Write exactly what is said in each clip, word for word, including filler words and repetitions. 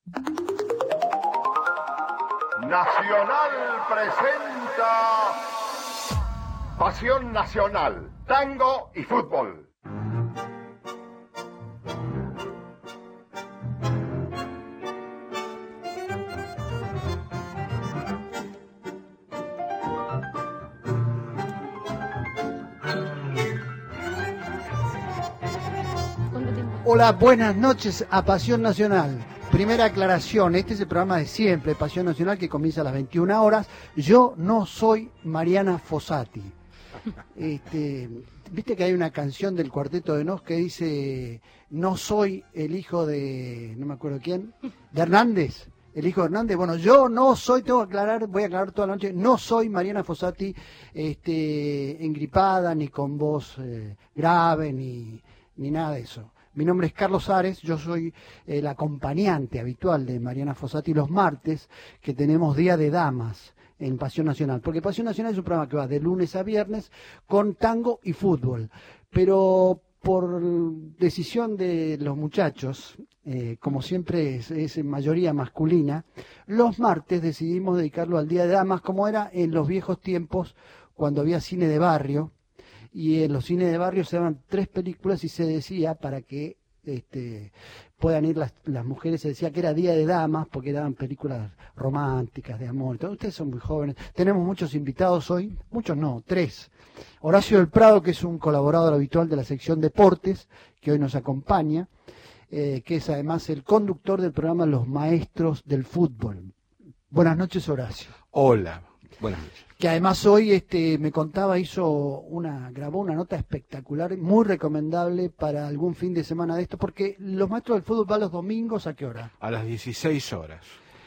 Nacional presenta Pasión Nacional, tango y fútbol. Hola, buenas noches a Pasión Nacional. Primera aclaración, este es el programa de siempre, Pasión Nacional, que comienza a las veintiuna horas. Yo no soy Mariana Fossati. Este, Viste que hay una canción del Cuarteto de Nos que dice, no soy el hijo de, no me acuerdo quién, de Hernández. El hijo de Hernández. Bueno, yo no soy, tengo que aclarar, voy a aclarar toda la noche, no soy Mariana Fossati este, engripada, ni con voz eh, grave, ni, ni nada de eso. Mi nombre es Carlos Ares, yo soy el acompañante habitual de Mariana Fossati los martes, que tenemos Día de Damas en Pasión Nacional. Porque Pasión Nacional es un programa que va de lunes a viernes con tango y fútbol. Pero por decisión de los muchachos, eh, como siempre es, es en mayoría masculina, los martes decidimos dedicarlo al Día de Damas, como era en los viejos tiempos cuando había cine de barrio. Y en los cines de barrio se daban tres películas y se decía, para que este, puedan ir las, las mujeres, se decía que era Día de Damas, porque daban películas románticas, de amor. Entonces, ustedes son muy jóvenes. Tenemos muchos invitados hoy, muchos no, tres. Horacio del Prado, que es un colaborador habitual de la sección Deportes, que hoy nos acompaña, eh, que es además el conductor del programa Los Maestros del Fútbol. Buenas noches, Horacio. Hola, buenas noches. Que además hoy este me contaba, hizo una, grabó una nota espectacular, muy recomendable para algún fin de semana de esto, porque los Maestros del Fútbol van los domingos, ¿a qué hora? A las dieciséis horas.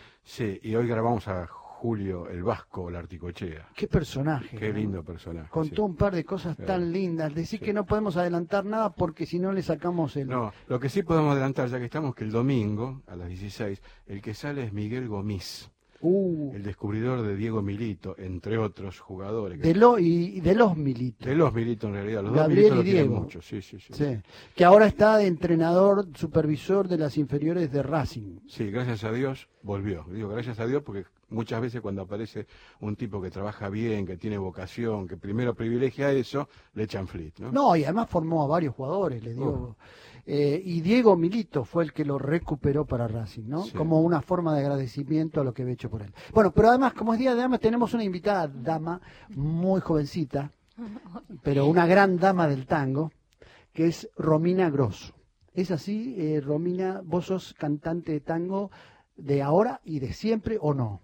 Sí, y hoy grabamos a Julio el Vasco Larticochea. Qué personaje. Qué ¿no? lindo personaje. Contó sí. un par de cosas Sí. tan lindas. Decir Sí. que no podemos adelantar nada porque si no le sacamos el... No, lo que sí podemos adelantar, ya que estamos, que el domingo, a las dieciséis, el que sale es Miguel Gomis. Uh, El descubridor de Diego Milito, entre otros jugadores. de lo, y, y de los Militos. De los Milito, en realidad. Los Gabriel dos Militos y lo tienen Diego. mucho. Sí, sí, sí, Sí. Que ahora está de entrenador, supervisor de las inferiores de Racing. Sí, gracias a Dios volvió. Digo gracias a Dios porque muchas veces cuando aparece un tipo que trabaja bien, que tiene vocación, que primero privilegia eso, le echan flit, ¿no? No, y además formó a varios jugadores, le dio... Oh. Eh, y Diego Milito fue el que lo recuperó para Racing, ¿no? Sí. Como una forma de agradecimiento a lo que había hecho por él. Bueno, pero además, como es Día de Damas, tenemos una invitada dama muy jovencita, pero una gran dama del tango, que es Romina Grosso. ¿Es así, eh, Romina? ¿Vos sos cantante de tango de ahora y de siempre o no?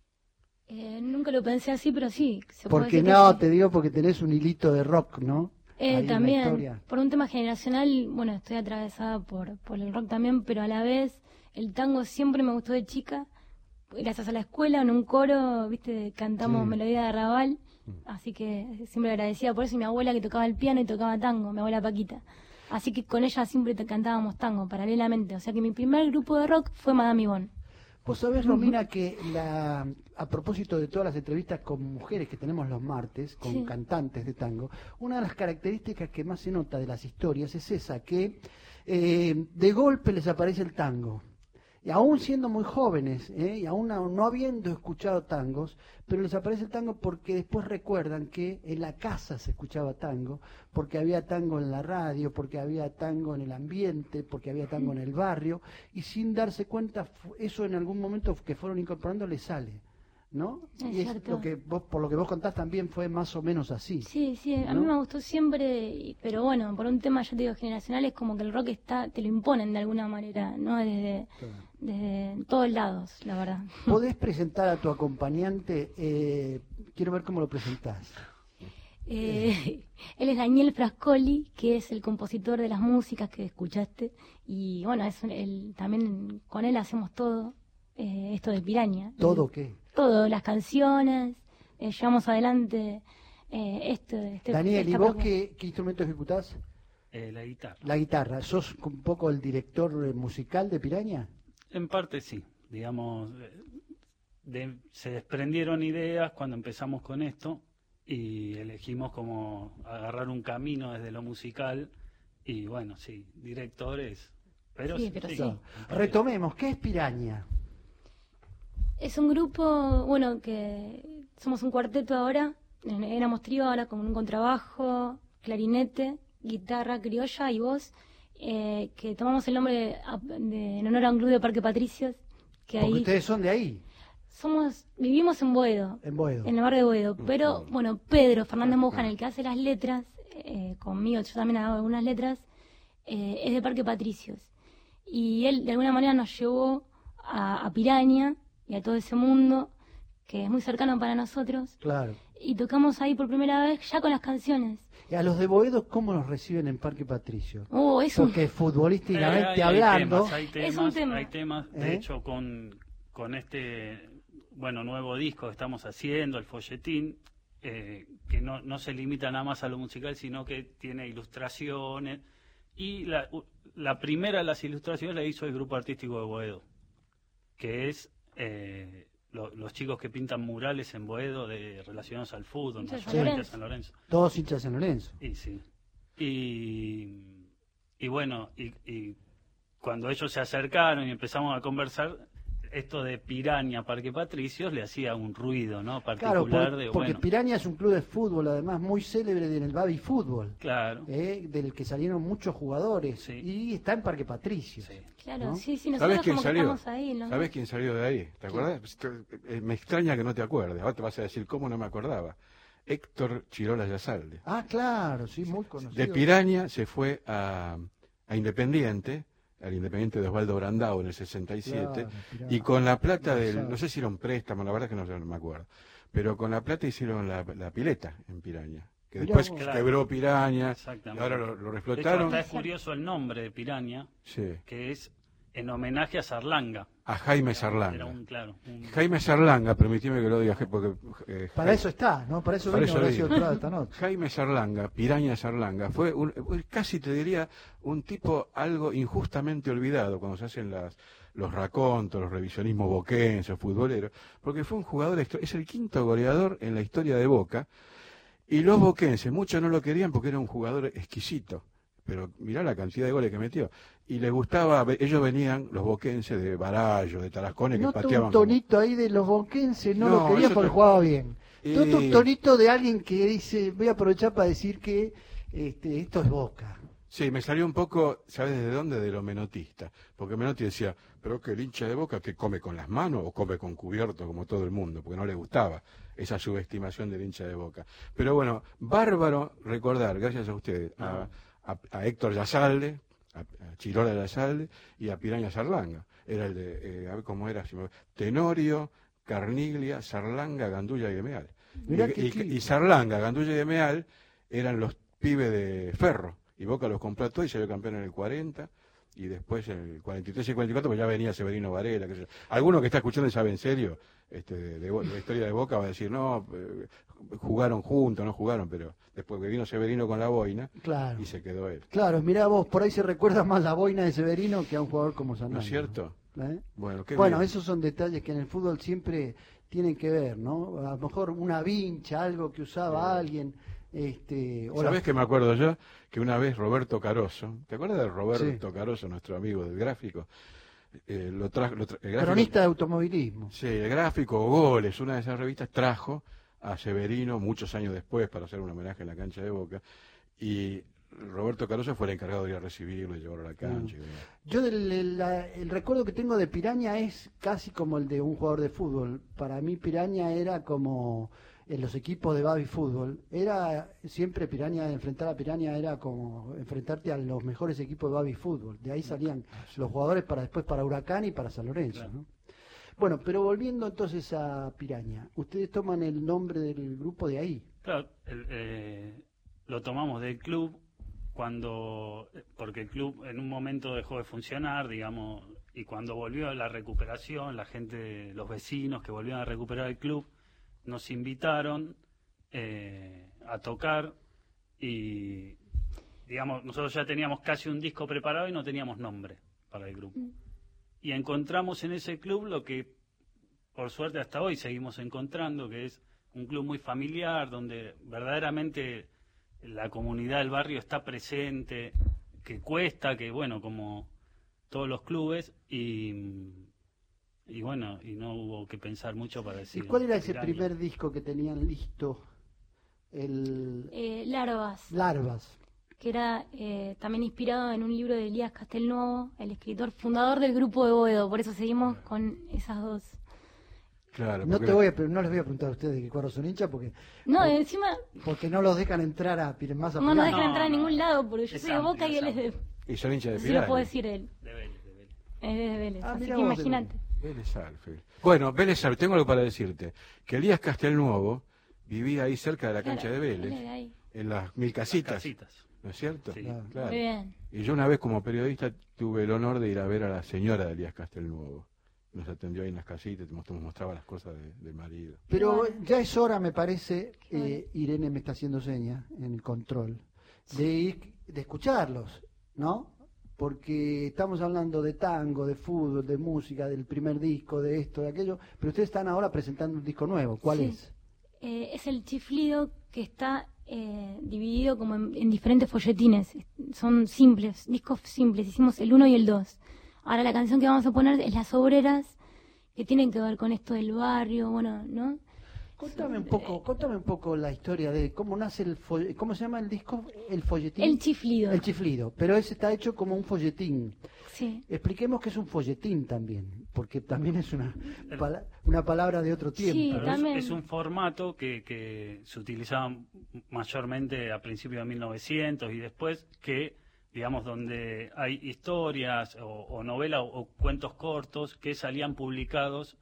Eh, nunca lo pensé así, pero sí. Se puede Porque decir que no, sí. te digo porque tenés un hilito de rock, ¿no? Eh, Ahí en la también, historia. por un tema generacional, bueno, estoy atravesada por, por el rock también, pero a la vez el tango siempre me gustó de chica. Gracias a la escuela, en un coro, viste, cantamos Sí. melodía de arrabal, así que siempre agradecida por eso. Y mi abuela que tocaba el piano y tocaba tango, mi abuela Paquita. Así que con ella siempre te cantábamos tango, paralelamente. O sea que mi primer grupo de rock fue Madame Yvonne. Vos sabés, Romina, que la, a propósito de todas las entrevistas con mujeres que tenemos los martes, con Sí. cantantes de tango, una de las características que más se nota de las historias es esa, que eh, de golpe les aparece el tango. Y aún siendo muy jóvenes, ¿eh? y aún no, no habiendo escuchado tangos, pero les aparece el tango porque después recuerdan que en la casa se escuchaba tango, porque había tango en la radio, porque había tango en el ambiente, porque había tango en el barrio, y sin darse cuenta, fu- eso en algún momento que fueron incorporando les sale, ¿no? Es y es cierto. lo que vos, por lo que vos contás también fue más o menos así. Sí, sí, a ¿no? mí me gustó siempre, y- pero bueno, por un tema, ya te digo, generacional, es como que el rock está, te lo imponen de alguna manera, ¿no? Desde, Claro. desde todos lados, la verdad. ¿Podés presentar a tu acompañante? Eh, quiero ver cómo lo presentás. Eh, él es Daniel Frascoli, que es el compositor de las músicas que escuchaste, y bueno, es un- el, también con él hacemos todo, eh, esto de Piraña. ¿Todo Y- qué? Todo, las canciones, eh, llevamos adelante eh, este, este... Daniel, ¿y esta vos propuesta. qué, qué instrumento ejecutás? Eh, la guitarra. La guitarra. ¿Sos un poco el director eh, musical de Piraña? En parte sí, digamos, eh, de- se desprendieron ideas cuando empezamos con esto y elegimos como agarrar un camino desde lo musical y bueno, sí, directores Pero Sí, pero sí. Claro. Retomemos, ¿qué es Piraña? Es un grupo, bueno, que somos un cuarteto ahora, éramos trío ahora con un contrabajo, clarinete, guitarra criolla y voz, eh, que tomamos el nombre de, de- en honor a un club de Parque Patricios, que Porque ahí ustedes son de ahí, somos, vivimos en Boedo, en Boedo. en el barrio de Boedo, pero bueno, Pedro Fernández Mojan, el que hace las letras, eh, conmigo, yo también hago algunas letras, eh, es de Parque Patricios. Y él de alguna manera nos llevó a, a Piraña y a todo ese mundo que es muy cercano para nosotros. Claro. Y tocamos ahí por primera vez ya con las canciones. ¿Y a los de Boedo cómo los reciben en Parque Patricio? Oh, es un... Porque Eh, futbolísticamente hay- hay hablando, temas, hay temas, Es un tema. hay temas. De ¿Eh? hecho, con, con este bueno nuevo disco que estamos haciendo, el folletín, eh, que no, no se limita nada más a lo musical, sino que tiene ilustraciones. Y la, u- la primera de las ilustraciones la hizo el grupo artístico de Boedo, que es eh, lo- los chicos que pintan murales en Boedo de relacionados al fútbol, Hinchas de San mayormente Lorenzo. San Lorenzo. todos hinchas de San Lorenzo. Y sí. Y, y bueno, y, y cuando ellos se acercaron y empezamos a conversar, esto de Piraña, Parque Patricios, le hacía un ruido, ¿no? Claro, Particular por- de, porque bueno, Piraña es un club de fútbol, además muy célebre en el baby fútbol, claro. eh, del que salieron muchos jugadores, Sí. y está en Parque Patricio. Sí. Claro, ¿no? sí, sí, ¿Sabes nosotros quién como que salió? estamos ahí. ¿no? ¿Sabes quién salió de ahí? ¿Te acuerdas? Pues, te- eh, Me extraña que no te acuerdes. Ahora te vas a decir cómo no me acordaba. Héctor Chirola Yazalde. Ah, claro, sí, muy conocido. De Piraña se fue a, a Independiente, al Independiente de Osvaldo Brandao en el sesenta y siete, Claro, Piraña. y con la plata del, Yazalde. no sé si era un préstamo, la verdad es que no, sé, no me acuerdo, pero con la plata hicieron la, la pileta en Piraña, que Mirá después vos. Claro. quebró Piraña, y Exactamente. ahora lo, lo De hecho, reflotaron. hasta es curioso el nombre de Piraña, Sí, que es en homenaje a Sarlanga. a Jaime Era Sarlanga. un, claro, un- Jaime Sarlanga, permitime que lo diga, porque... eh, Para Jaime- eso está, ¿no? Para eso Para vino eso Horacio vino. Prada esta noche. Jaime Sarlanga, Piraña Sarlanga, fue un, casi te diría un tipo algo injustamente olvidado cuando se hacen las, los racontos, los revisionismos boquenses, futboleros, porque fue un jugador, extra- es el quinto goleador en la historia de Boca, y los boquenses, muchos no lo querían porque era un jugador exquisito, pero mirá la cantidad de goles que metió, y les gustaba, ellos venían, los boquenses de Barallo, de Tarascone, que Noto pateaban un como- tonito ahí de los boquenses, no, No, lo quería eso porque te- jugaba bien. Y- Noto un tonito de alguien que dice, voy a aprovechar para decir que este, esto es Boca. Sí, me salió un poco, ¿sabes desde dónde? De lo menotista. Porque Menotti decía, pero que el hincha de Boca que come con las manos o come con cubierto como todo el mundo, porque no le gustaba esa subestimación del hincha de Boca. Pero bueno, bárbaro recordar, gracias a ustedes, a, a- a Héctor Yazalde, a, a Chirola Yazalde y a Piraña Sarlanga. Era el de, eh, a ver cómo era, si me- Tenorio, Carniglia, Sarlanga, Gandulla y Gemeal. Mirá Y, qué y- tipo. y Sarlanga, Gandulla y Gemeal eran los pibes de Ferro. Y Boca los compró todos y salió campeón en el cuarenta. Y después en el cuarenta y tres y cuarenta y cuatro, pues ya venía Severino Varela. Qué sé yo. Alguno que está escuchando y sabe en serio este, de, de Bo- de la historia de Boca va a decir, no, eh, jugaron juntos, no jugaron, pero después que vino Severino con la boina Claro. y se quedó él. Claro, mirá vos, por ahí se recuerda más la boina de Severino que a un jugador como Sanabria. ¿No es cierto? ¿Eh? Bueno, qué Bueno, bien. esos son detalles que en el fútbol siempre tienen que ver, ¿no? A lo mejor una vincha, algo que usaba alguien, este, o la- ¿Sabés qué me acuerdo yo? Que una vez Roberto Caroso, ¿te acuerdas de Roberto Sí. Caroso, nuestro amigo del gráfico? Eh, lo trajo, lo tra- el gráfico- cronista de automovilismo. Sí, el gráfico o Goles, una de esas revistas, trajo a Severino muchos años después para hacer un homenaje en la cancha de Boca. Y Roberto Caroso fue el encargado de ir a recibirlo y llevarlo a la cancha. y demás. Yo del, el, la- el recuerdo que tengo de Piraña es casi como el de un jugador de fútbol. Para mí Piraña era como en los equipos de baby fútbol. Era siempre Piraña, enfrentar a Piraña era como enfrentarte a los mejores equipos de baby fútbol. De ahí salían los jugadores para después para Huracán y para San Lorenzo, Claro. ¿no? Bueno, pero volviendo entonces a Piraña, ustedes toman el nombre del grupo de ahí. Claro, el, eh, lo tomamos del club cuando, porque el club en un momento dejó de funcionar, digamos, y cuando volvió la recuperación, la gente, los vecinos que volvieron a recuperar el club, nos invitaron eh, a tocar y, digamos, nosotros ya teníamos casi un disco preparado y no teníamos nombre para el grupo. Y encontramos en ese club lo que, por suerte hasta hoy seguimos encontrando, que es un club muy familiar, donde verdaderamente la comunidad del barrio está presente, que cuesta, que bueno, como todos los clubes y, y bueno, y no hubo que pensar mucho para ¿Y decir. cuál era ese Piranha. primer disco que tenían listo? El Eh, Larvas, Larvas. que era eh, también inspirado en un libro de Elías Castelnuovo, el escritor fundador del grupo de Boedo. Por eso seguimos con esas dos. Claro, No porque- te voy a, pre- no les voy a preguntar a ustedes de qué cuadro son hinchas porque, No, Oh. encima porque no los dejan entrar a Piremasa. no nos dejan No, entrar a no. ningún lado, porque yo Es soy de amplio, Boca y es él es de... amplio. Y son hinchas de Sí lo Piranha. puedo decir él, De Vélez, de Vélez. es de Vélez. Ah, Así mirá que vos, imagínate. Vélez Arfield. Bueno, Vélez Arfield, tengo algo para decirte. Que Elías Castelnuovo vivía ahí cerca de la cancha Claro, de él es de Vélez, ahí. en las mil casitas, Casitas. ¿no es cierto? Sí. Claro. Claro. Muy bien. Y yo una vez como periodista tuve el honor de ir a ver a la señora de Elías Castelnuovo. Nos atendió ahí en las casitas, te mostró- mostraba las cosas de- del marido. Pero Qué bueno. ya es hora, me parece, Qué bueno. eh, Irene me está haciendo seña en el control, de ir, de escucharlos, ¿no? Porque estamos hablando de tango, de fútbol, de música, del primer disco, de esto, de aquello, pero ustedes están ahora presentando un disco nuevo. ¿Cuál Sí. es? Eh, es el chiflido que está eh, dividido como en, en diferentes folletines. Son simples, discos simples. Hicimos el uno y el dos. Ahora la canción que vamos a poner es Las Obreras, que tienen que ver con esto del barrio, bueno, ¿no? Contame un poco, contame un poco la historia de cómo nace el fo- ¿cómo se llama el disco? El folletín. El chiflido. El chiflido, pero ese está hecho como un folletín. Sí. Expliquemos que es un folletín también, porque también es una, pala- una palabra de otro tiempo. Sí, Pero también. es, es un formato que, que se utilizaba mayormente a principios de mil novecientos y después que, digamos, donde hay historias o, o novelas o, o cuentos cortos que salían publicados,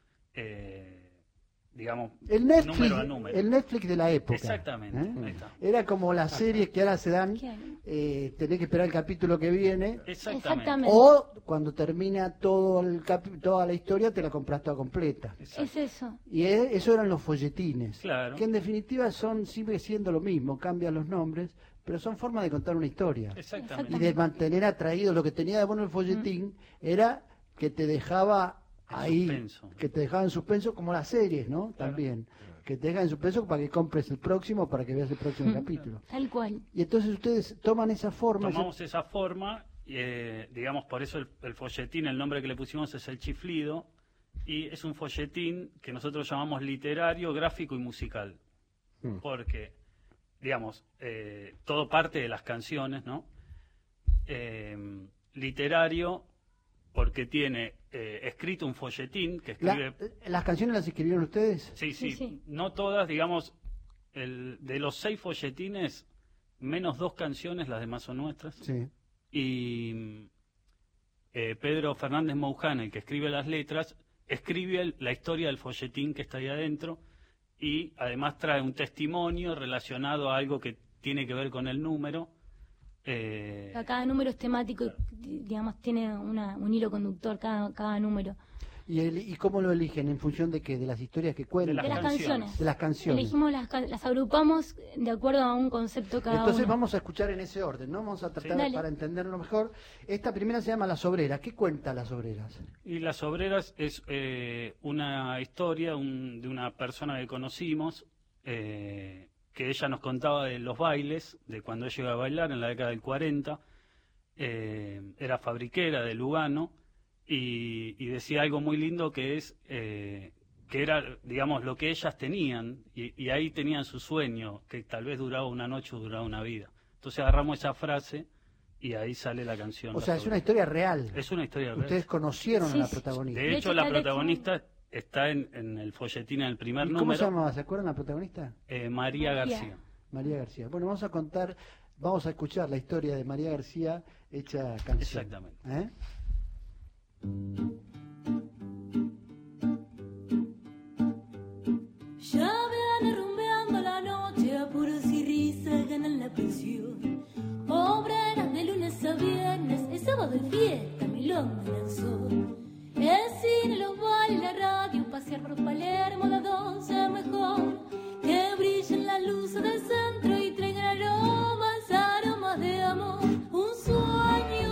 eh, digamos, El Netflix, número a número. el Netflix de la época. Exactamente, ¿eh? ahí está. Era como las series que ahora se dan, ¿Qué hay? eh, tenés que esperar el capítulo que viene, Exactamente. Exactamente. o cuando termina todo el capi- toda la historia te la compras toda completa. Exacto. Es eso. Y e- eso eran los folletines, Claro. que en definitiva son sigue siendo lo mismo, cambian los nombres, pero son formas de contar una historia. Exactamente. Y de mantener atraído. Lo que tenía de bueno el folletín era que te dejaba En ahí, suspenso. que te dejaba en suspenso, como las series, ¿no? También. Que te dejan en suspenso para que compres el próximo, para que veas el próximo Mm. capítulo. Tal cual. Y entonces ustedes toman esa forma. Tomamos esa forma, eh, digamos, por eso el, el folletín, el nombre que le pusimos es el chiflido, y es un folletín que nosotros llamamos literario, gráfico y musical. Mm. Porque, digamos, eh, todo parte de las canciones, ¿no? Eh, literario, porque tiene eh, escrito un folletín que La- escribe... ¿Las canciones las escribieron ustedes? Sí, sí, Sí, sí. no todas, digamos, el, de los seis folletines, menos dos canciones, las demás son nuestras. Sí. Y eh, Pedro Fernández Mouján, el que escribe las letras, escribe el- la historia del folletín que está ahí adentro y además trae un testimonio relacionado a algo que tiene que ver con el número. eh, Cada número es temático y, digamos, tiene una, un hilo conductor cada, cada número. ¿Y, el- ¿Y cómo lo eligen? ¿En función de qué? ¿De las historias que cuentan? Las De las canciones. canciones. De las canciones. Elegimos las, ca- las agrupamos de acuerdo a un concepto cada Entonces uno. vamos a escuchar en ese orden, ¿no? Vamos a tratar Dale. para entenderlo mejor. Esta primera se llama Las Obreras. ¿Qué cuenta Las Obreras? Y Las Obreras es eh, una historia un- de una persona que conocimos, eh, que ella nos contaba de los bailes, de cuando ella iba a bailar en la década del cuarenta. Eh, era fabriquera de Lugano y, y decía algo muy lindo que es eh, que era, digamos, lo que ellas tenían y, y ahí tenían su sueño, que tal vez duraba una noche o duraba una vida. Entonces agarramos esa frase y ahí sale la canción. O Las sea, es una Obreras. historia real. Es una historia real. Ustedes conocieron Sí, a la sí. protagonista. De De hecho, hecho, la está el protagonista está en, en el folletín en el primer ¿Y cómo número, se llamaba? ¿Se acuerdan la protagonista? eh, María María. García. María García. Bueno, vamos a contar, vamos a escuchar la historia de María García hecha canción. Exactamente. ¿Eh? Ya van rumbeando la noche, apuros y risas ganan la pensión. Obreras de lunes a viernes, el sábado de fiesta, milonga en el sol. El cine, los bailes, la radio, pasear por Palermo, la donce mejor. Que brillen las luces del centro y traigan aromas, aromas de amor. Un sueño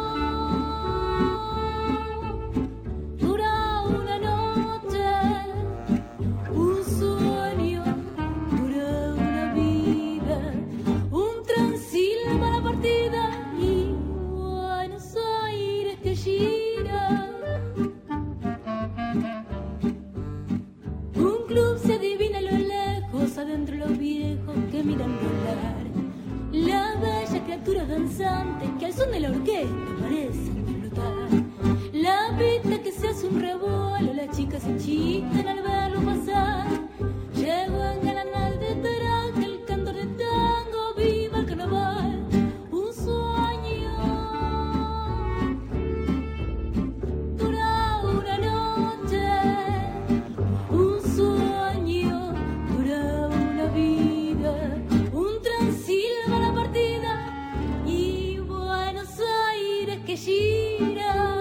dura una noche. Un sueño dura una vida, un transil para la partida y Buenos Aires que allí se chistan al verlo pasar. Llevo en galanal de taraca el canto de tango, viva el carnaval. Un sueño dura una noche, un sueño dura una vida, un Transilva la partida y Buenos Aires que gira.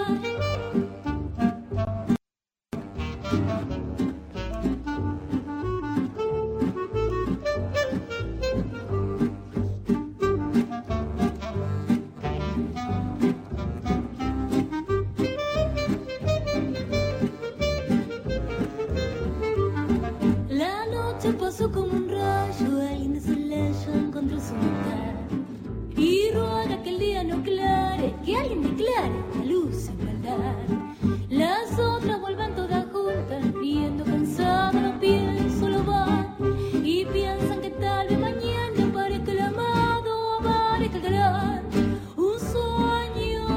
La noche pasó como un rayo, alguien de su lecho encontró su mitad y ruega que el día no aclare, que alguien declare la luz sin maldad. Las otras vuelven todas juntas, viendo cansadas los pies solo van y piensan que tal vez mañana aparezca el amado, aparezca el galán. Un sueño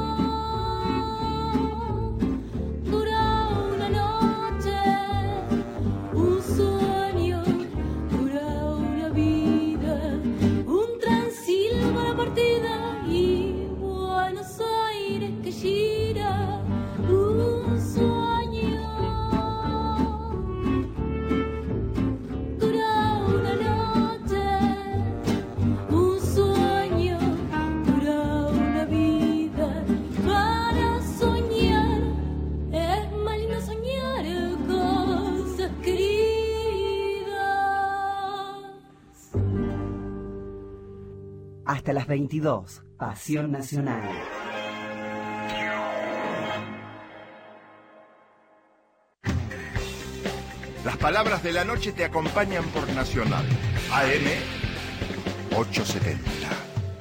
dura una noche, un sueño dura una vida, un Transilva la partida y Buenos Aires que gira. Un sueño dura una noche, un sueño dura una vida. Para soñar es más lindo soñar cosas queridas. Hasta las veintidós, Pasión Nacional. Las palabras de la noche te acompañan por Nacional. A M ochocientos setenta.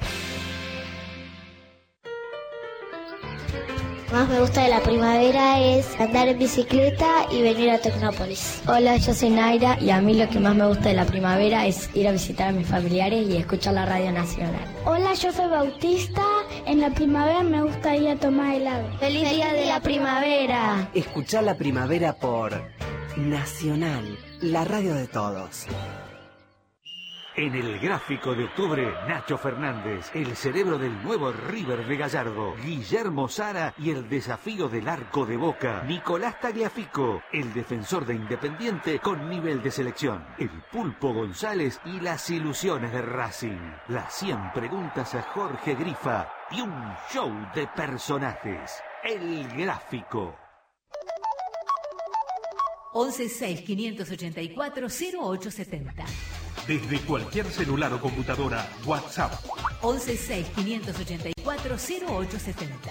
Lo que más me gusta de la primavera es andar en bicicleta y venir a Tecnópolis. Hola, yo soy Naira y a mí lo que más me gusta de la primavera es ir a visitar a mis familiares y escuchar la radio nacional. Hola, yo soy Bautista. En la primavera me gusta ir a tomar helado. ¡Feliz, ¡Feliz día de la primavera! Escuchá la primavera por Nacional, la radio de todos. En el gráfico de octubre, Nacho Fernández, el cerebro del nuevo River de Gallardo, Guillermo Sara y el desafío del arco de Boca, Nicolás Tagliafico, el defensor de Independiente con nivel de selección, el Pulpo González y las ilusiones de Racing, las cien preguntas a Jorge Grifa y un show de personajes. El gráfico. once seis quinientos ochenta y cuatro cero ocho setenta. Desde cualquier celular o computadora, WhatsApp. once seis quinientos ochenta y cuatro cero ocho setenta.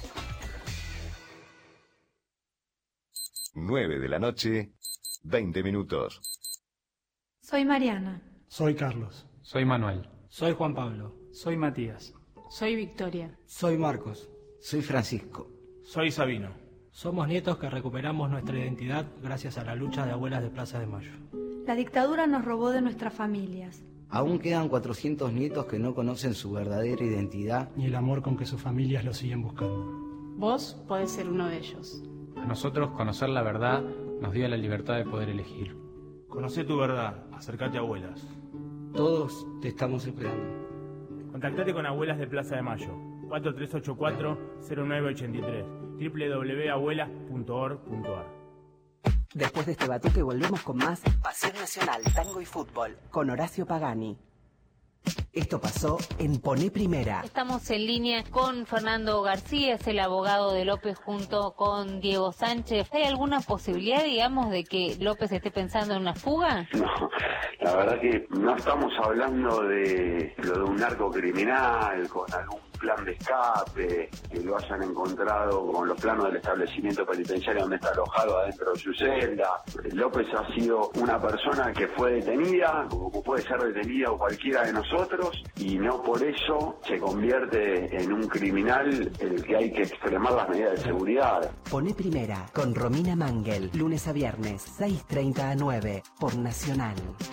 nueve de la noche, veinte minutos. Soy Mariana. Soy Carlos. Soy Manuel. Soy Juan Pablo. Soy Matías. Soy Victoria. Soy Marcos. Soy Francisco. Soy Sabino. Somos nietos que recuperamos nuestra identidad gracias a la lucha de abuelas de Plaza de Mayo. La dictadura nos robó de nuestras familias. Aún quedan cuatrocientos nietos que no conocen su verdadera identidad ni el amor con que sus familias lo siguen buscando. Vos podés ser uno de ellos. A nosotros conocer la verdad nos dio la libertad de poder elegir. Conocé tu verdad, acércate a Abuelas. Todos te estamos esperando. Contactate con Abuelas de Plaza de Mayo, cuatro tres ocho cuatro cero nueve ocho tres, doble u doble u doble u punto abuelas punto org punto a r. Después de este batuque volvemos con más Pasión Nacional, Tango y Fútbol, con Horacio Pagani. Esto pasó en Poné Primera. Estamos en línea con Fernando García, es el abogado de López junto con Diego Sánchez. ¿Hay alguna posibilidad, digamos, de que López esté pensando en una fuga? No, la verdad que no estamos hablando de lo de un narco criminal con algún plan de escape, que lo hayan encontrado con los planos del establecimiento penitenciario donde está alojado adentro de su celda. López ha sido una persona que fue detenida, como puede ser detenida o cualquiera de nosotros, y no por eso se convierte en un criminal el que hay que extremar las medidas de seguridad. Poné Primera con Romina Mangel, lunes a viernes, seis treinta a nueve, por Nacional.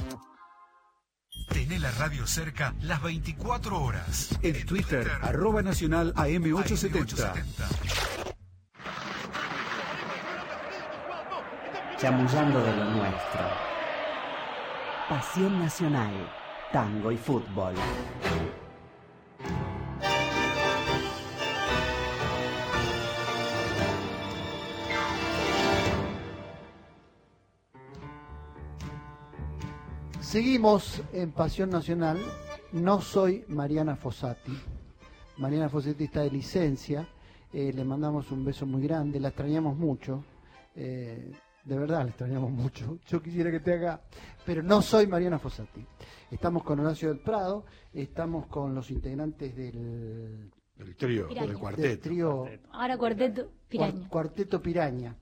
Tené la radio cerca las veinticuatro horas. En Twitter, arroba nacional A M ochocientos setenta. chamullando de lo nuestro. Pasión Nacional, tango y fútbol. Seguimos en Pasión Nacional. No soy Mariana Fossati. Mariana Fossati está de licencia. Eh, le mandamos un beso muy grande. La extrañamos mucho. Eh, de verdad la extrañamos mucho. Yo quisiera que te haga... Pero no soy Mariana Fossati. Estamos con Horacio del Prado. Estamos con los integrantes del... Del trío, Piraña. del cuarteto. Del trío, Ahora Cuarteto Piraña. Cuarteto Piraña.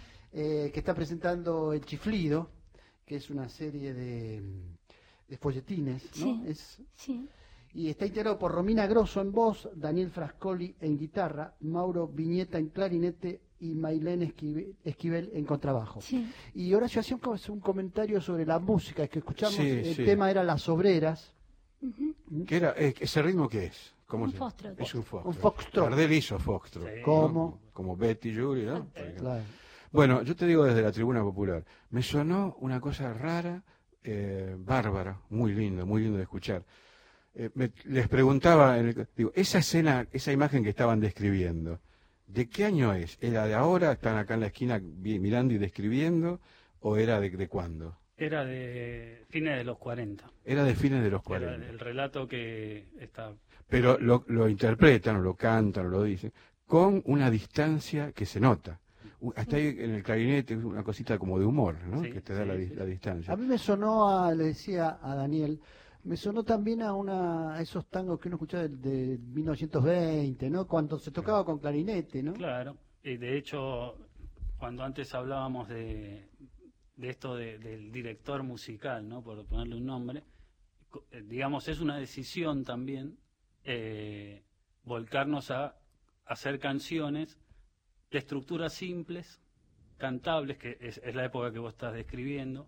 eh, que está presentando El Chiflido, que es una serie de, de folletines, ¿no? Sí, es, sí. Y está integrado por Romina Grosso en voz, Daniel Frascoli en guitarra, Mauro Viñeta en clarinete y Mailén Esquivel, Esquivel en contrabajo. Sí. Y Horacio hacía un, un comentario sobre la música que escuchamos. Sí, el sí. tema era Las Obreras. Uh-huh. ¿Qué era? Eh, ¿Ese ritmo qué es? ¿Cómo Un se- foxtrot. Es un foxtrot. Un foxtrot. Gardel hizo foxtrot. Sí. ¿no? ¿Cómo? Como Betty Julie, ¿no? Claro. Bueno, yo te digo desde la tribuna popular, me sonó una cosa rara, eh, bárbara, muy lindo, muy lindo de escuchar. Eh, me- les preguntaba, en el- digo, esa escena, esa imagen que estaban describiendo, ¿de qué año es? ¿Era de ahora? ¿Están acá en la esquina vi- mirando y describiendo? ¿O era de, de cuándo? Era de fines de los cuarenta. Era de fines de los Era cuarenta. el relato que está... Pero lo, lo interpretan, o lo cantan, o lo dicen, con una distancia que se nota. U- Hasta ahí en el clarinete, una cosita como de humor, ¿no? Sí, que te da sí, la, di- sí. la distancia. A mí me sonó, a, le decía a Daniel, me sonó también a una a esos tangos que uno escuchaba de, de mil novecientos veinte, ¿no? Cuando se tocaba con clarinete, ¿no? Claro, y de hecho, cuando antes hablábamos de, de esto de- del director musical, ¿no? Por ponerle un nombre, co- eh, digamos, es una decisión también eh, volcarnos a hacer canciones de estructuras simples, cantables, que es, es la época que vos estás describiendo,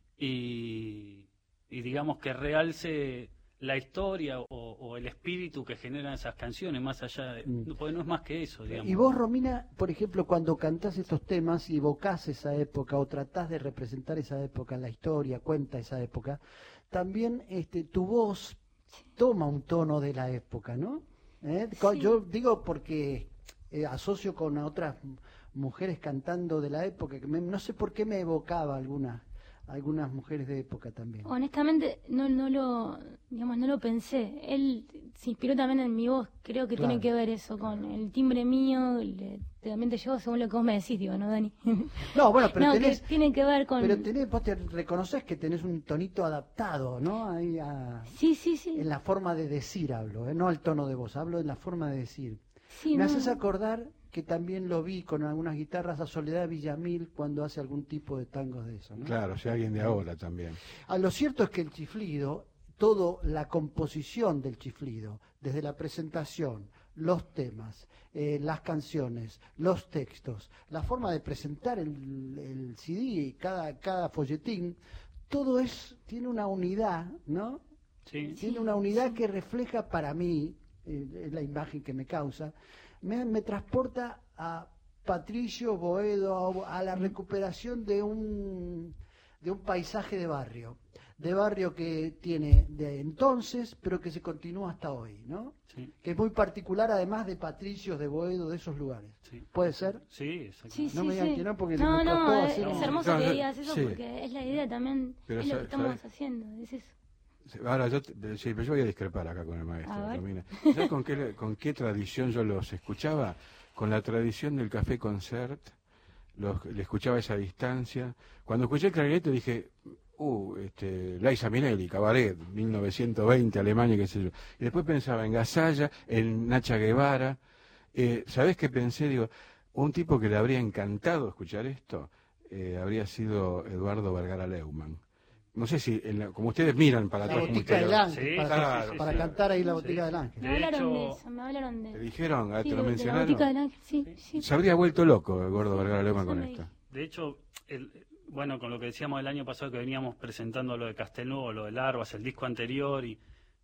y, y digamos que realce la historia o, o el espíritu que generan esas canciones, más allá de... Mm. Porque no es más que eso, digamos. Y vos, Romina, por ejemplo, cuando cantás estos temas y evocás esa época o tratás de representar esa época, la historia, cuenta esa época, también este, tu voz toma un tono de la época, ¿no? ¿Eh? Co- Sí. Yo digo porque eh, asocio con a otras m- mujeres cantando de la época, que me- no sé por qué me evocaba algunas algunas mujeres de época también. Honestamente, no, no lo, digamos, no lo pensé. Él se inspiró también en mi voz. Creo que Claro. tiene que ver eso con el timbre mío. Le, también te llevo según lo que vos me decís, digo, ¿no, Dani? No, bueno, pero no, tenés, que tiene que ver con... pero tenés, vos te reconoces que tenés un tonito adaptado, ¿no? Ahí a- Sí, sí, sí. en la forma de decir hablo, ¿eh? No el tono de voz, hablo en la forma de decir. Sí, Me no. haces acordar que también lo vi con algunas guitarras a Soledad Villamil cuando hace algún tipo de tangos de eso, ¿no? Claro, si alguien de ahora también. Ah, lo cierto es que el chiflido, toda la composición del chiflido, desde la presentación, los temas, eh, las canciones, los textos, la forma de presentar el, el C D, cada, cada folletín, todo es tiene una unidad, ¿no? Sí. Tiene una unidad que refleja para mí, eh, es la imagen que me causa, me, me transporta a Patricio Boedo, a, a la recuperación de un, de un paisaje de barrio, de barrio que tiene de entonces, pero que se continúa hasta hoy, ¿no? Sí. Que es muy particular además de Patricios, de Boedo, de esos lugares. Sí. ¿Puede ser? Sí, exacto. Sí, No sí, me digan sí. que no, porque no, me no, costó es, hacer es un- hermoso No, que no, digas eso sí. porque es la idea también, Pero es lo sa- que estamos ¿sabes? haciendo, es eso. Ahora, yo, te- sí, pero yo voy a discrepar acá con el maestro, A ver. Romina. ¿Sabes con qué, con qué tradición yo los escuchaba? Con la tradición del café concert, los, le escuchaba a esa distancia. Cuando escuché el clarinete dije, uh, este, Liza Minnelli, Cabaret, mil novecientos veinte, Alemania, qué sé yo. Y después pensaba en Gasalla, en Nacha Guevara. Eh, ¿Sabés qué pensé? Digo, un tipo que le habría encantado escuchar esto, eh, habría sido Eduardo Vergara Leumann. No sé si, en la- como ustedes miran para La atrás, como botica ustedes- del ángel, Sí, para, claro, para sí. cantar ahí la Sí. botica del ángel. Me De hablaron de hecho- eso, me hablaron de... ¿Te dijeron? Ah, Sí, ¿Te lo de- de la mencionaron? botica del ángel, sí, sí. Se habría vuelto loco el gordo Vergara Leumann Eso con me esto. dije. De hecho, el, bueno, con lo que decíamos el año pasado que veníamos presentando lo de Castelnuovo, lo de Larvas, el disco anterior, y,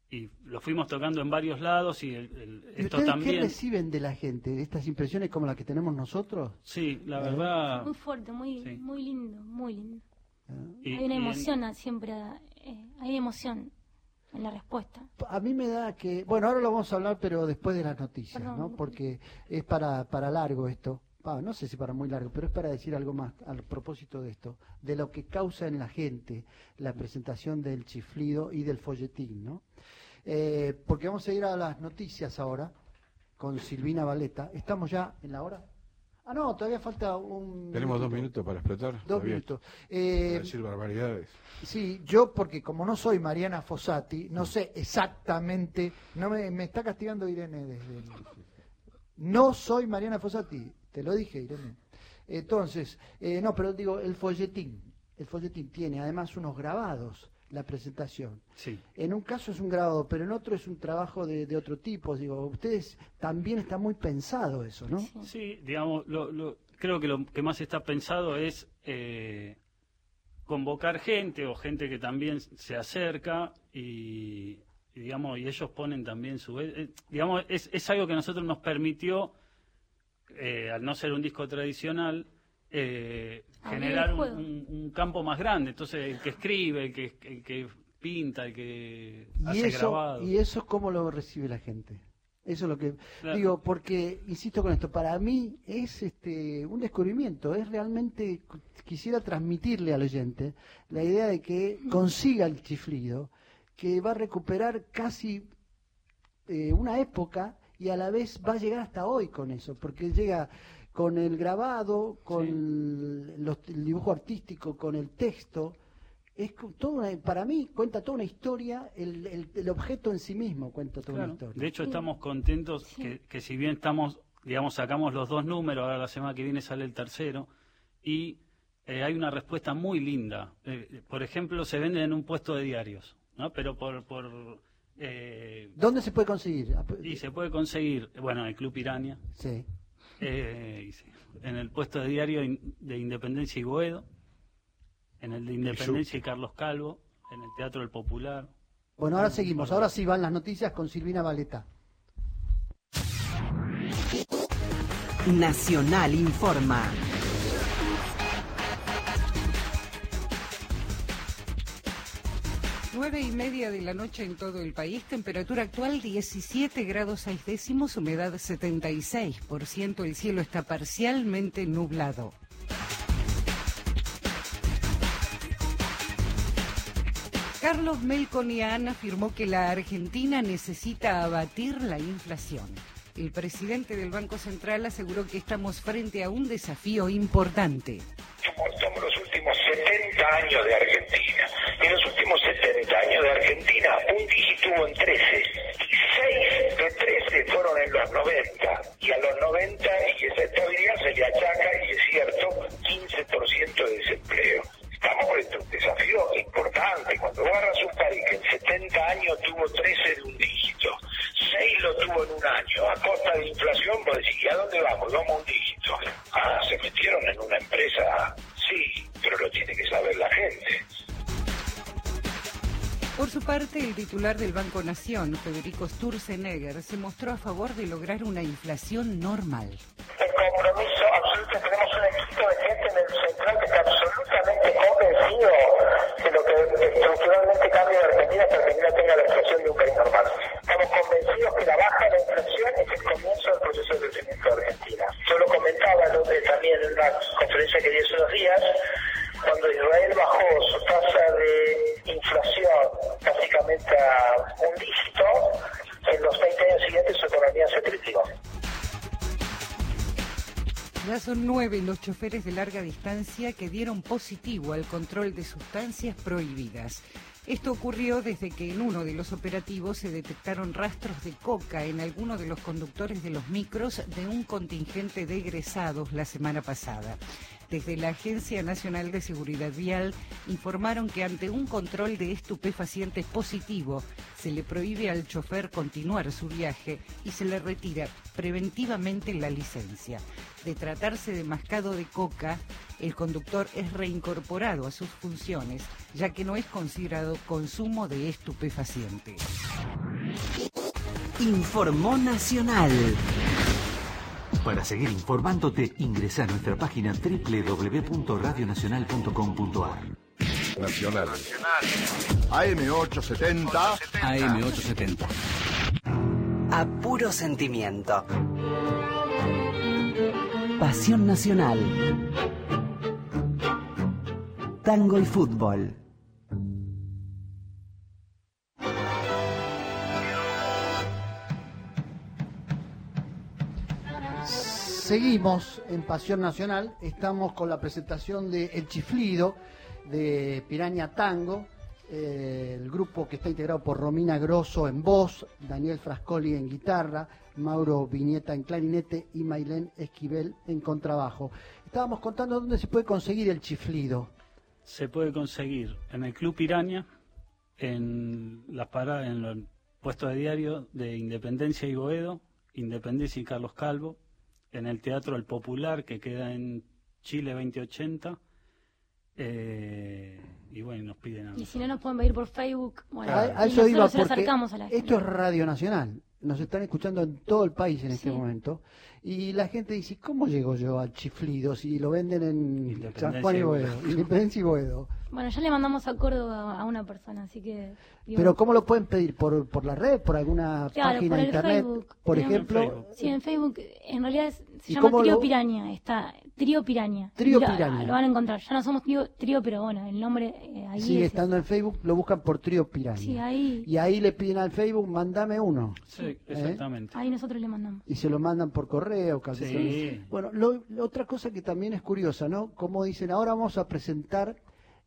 y lo fuimos tocando en varios lados y el, el, ¿Y esto ustedes también... qué reciben de la gente? ¿Estas impresiones como las que tenemos nosotros? Sí, la ¿Eh? verdad... Muy fuerte, muy sí. muy lindo, muy lindo. Y, hay una y emoción en... siempre, eh, hay emoción en la respuesta. A mí me da que... Bueno, ahora lo vamos a hablar, pero después de las noticias, Perdón. ¿no? Porque es para, para largo esto. Ah, no sé si para muy largo, pero es para decir algo más al propósito de esto, de lo que causa en la gente la presentación del chiflido y del folletín, ¿no? Eh, porque vamos a ir a las noticias ahora con Silvina Valeta. ¿Estamos ya en la hora? Ah, no, todavía falta un... Tenemos dos minutos para explotar. Dos Todavía. minutos. Eh, para decir barbaridades. Sí, yo porque como no soy Mariana Fossati, no sé exactamente, no me, me está castigando Irene desde... el- No soy Mariana Fossati, te lo dije, Irene. Entonces, eh, no, pero digo, el folletín, el folletín tiene además unos grabados, la presentación. Sí. En un caso es un grabado, pero en otro es un trabajo de, de otro tipo. Digo, ustedes también está muy pensado eso, ¿no? Sí, digamos, lo, lo, creo que lo que más está pensado es eh, convocar gente o gente que también se acerca y, y, digamos, y ellos ponen también su... Eh, digamos, es, es algo que a nosotros nos permitió, eh, al no ser un disco tradicional, eh, generar un, un, un campo más grande. Entonces, el que escribe, el que, el que pinta, el que Y hace eso, grabado. y eso cómo lo recibe la gente. Eso es lo que Claro. digo, porque insisto con esto, para mí es este un descubrimiento, es realmente quisiera transmitirle al oyente la idea de que consiga el chiflido, que va a recuperar casi eh, una época y a la vez va a llegar hasta hoy con eso, porque llega con el grabado, con el, los- el dibujo artístico, con el texto. Es co- toda una- para mí cuenta toda una historia, el, el, el objeto en sí mismo cuenta toda Claro. una historia. De hecho, estamos contentos que, que si bien estamos, digamos, sacamos los dos números, ahora la semana que viene sale el tercero, y eh, hay una respuesta muy linda. Eh, por ejemplo, se venden en un puesto de diarios, ¿no? Pero por... por eh, ¿Dónde se puede conseguir? y se puede conseguir, bueno, en el Club Piranha, Sí. eh, y sí, en el puesto de diario in- de Independencia y Boedo, en el de Independencia y Carlos Calvo, en el Teatro del Popular. Bueno, ahora seguimos. Ahora sí van las noticias con Silvina Valeta. Nacional informa. Nueve y media de la noche en todo el país, temperatura actual diecisiete grados seis décimos, humedad setenta y seis por ciento, el cielo está parcialmente nublado. Carlos Melconian afirmó que la Argentina necesita abatir la inflación. El presidente del Banco Central aseguró que estamos frente a un desafío importante. Somos los últimos setenta años de Argentina. En los últimos setenta años de Argentina, un dígito hubo en trece. Y seis de trece fueron en los noventa. Y a los noventa, y esa estabilidad se le achaca, y es cierto, quince por ciento de desempleo. Estamos frente a un desafío importante. Cuando vos agarras un país que en setenta años tuvo trece de un dígito, seis lo tuvo en un año, a costa de inflación, vos decís, ¿y a dónde vamos? Vamos a un dígito. Ah, se metieron en una empresa, sí, pero lo tiene que saber la gente. Por su parte, el titular del Banco Nación, Federico Sturzenegger, se mostró a favor de lograr una inflación normal. El compromiso absoluto, tenemos un equipo de gente en el central que está absolutamente convencido de lo que estructuralmente cambia en Argentina, que Argentina tenga la inflación de un país normal. Estamos convencidos que la baja de la inflación es el comienzo del proceso de crecimiento de Argentina. Yo lo comentaba López también en una conferencia que di hace unos días, cuando Israel bajó su tasa de inflación básicamente a un dígito, en los veinte años siguientes su economía se triplicó. Ya son nueve los choferes de larga distancia que dieron positivo al control de sustancias prohibidas. Esto ocurrió desde que en uno de los operativos se detectaron rastros de coca en alguno de los conductores de los micros de un contingente de egresados la semana pasada. Desde la Agencia Nacional de Seguridad Vial informaron que ante un control de estupefacientes positivo se le prohíbe al chofer continuar su viaje y se le retira preventivamente la licencia. De tratarse de mascado de coca, el conductor es reincorporado a sus funciones, ya que no es considerado consumo de estupefacientes. Informó Nacional. Para seguir informándote, ingresa a nuestra página doble u doble u doble u punto radio nacional punto com punto a r. Nacional. A M ochocientos setenta. A M ochocientos setenta. A puro sentimiento. Pasión Nacional. Tango y fútbol. Seguimos en Pasión Nacional, estamos con la presentación de El Chiflido, de Piraña Tango, eh, el grupo que está integrado por Romina Grosso en voz, Daniel Frascoli en guitarra, Mauro Viñeta en clarinete y Mailén Esquivel en contrabajo. Estábamos contando dónde se puede conseguir El Chiflido. Se puede conseguir en el Club Piraña, en las paradas, en los puestos de diario de Independencia y Boedo, Independencia y Carlos Calvo, en el Teatro El Popular, que queda en Chile veinte ochenta, eh, y bueno, nos piden a Y si no nos pueden pedir por Facebook, bueno, a, a y eso nosotros iba, se lo porque acercamos a la gente. esto es Radio Nacional, nos están escuchando en todo el país en este Sí. momento, y la gente dice, ¿cómo llego yo al Chiflido si lo venden en San Juan y y Boedo, Boedo. Independencia y Boedo? Bueno, ya le mandamos a Córdoba a una persona, así que... digo, Pero ¿cómo lo pueden pedir? ¿Por, por la red? ¿Por alguna claro, página por de el internet? Facebook. Por Tenemos- ejemplo, Sí, en Facebook, en realidad es- se ¿Y llama cómo Trío lo- Piraña, está Trío Piraña. Trío Lo- Piraña. Lo van a encontrar, ya no somos Trío, trío pero bueno, el nombre eh, ahí sigue es... estando en Facebook, lo buscan por Trío Piraña. Sí, ahí, Y ahí le piden al Facebook, mandame uno. Sí, exactamente. ahí nosotros le mandamos. Y se lo mandan por correo. calculo. Sí. Bueno, lo- lo- otra cosa que también es curiosa, ¿no? Como dicen, ahora vamos a presentar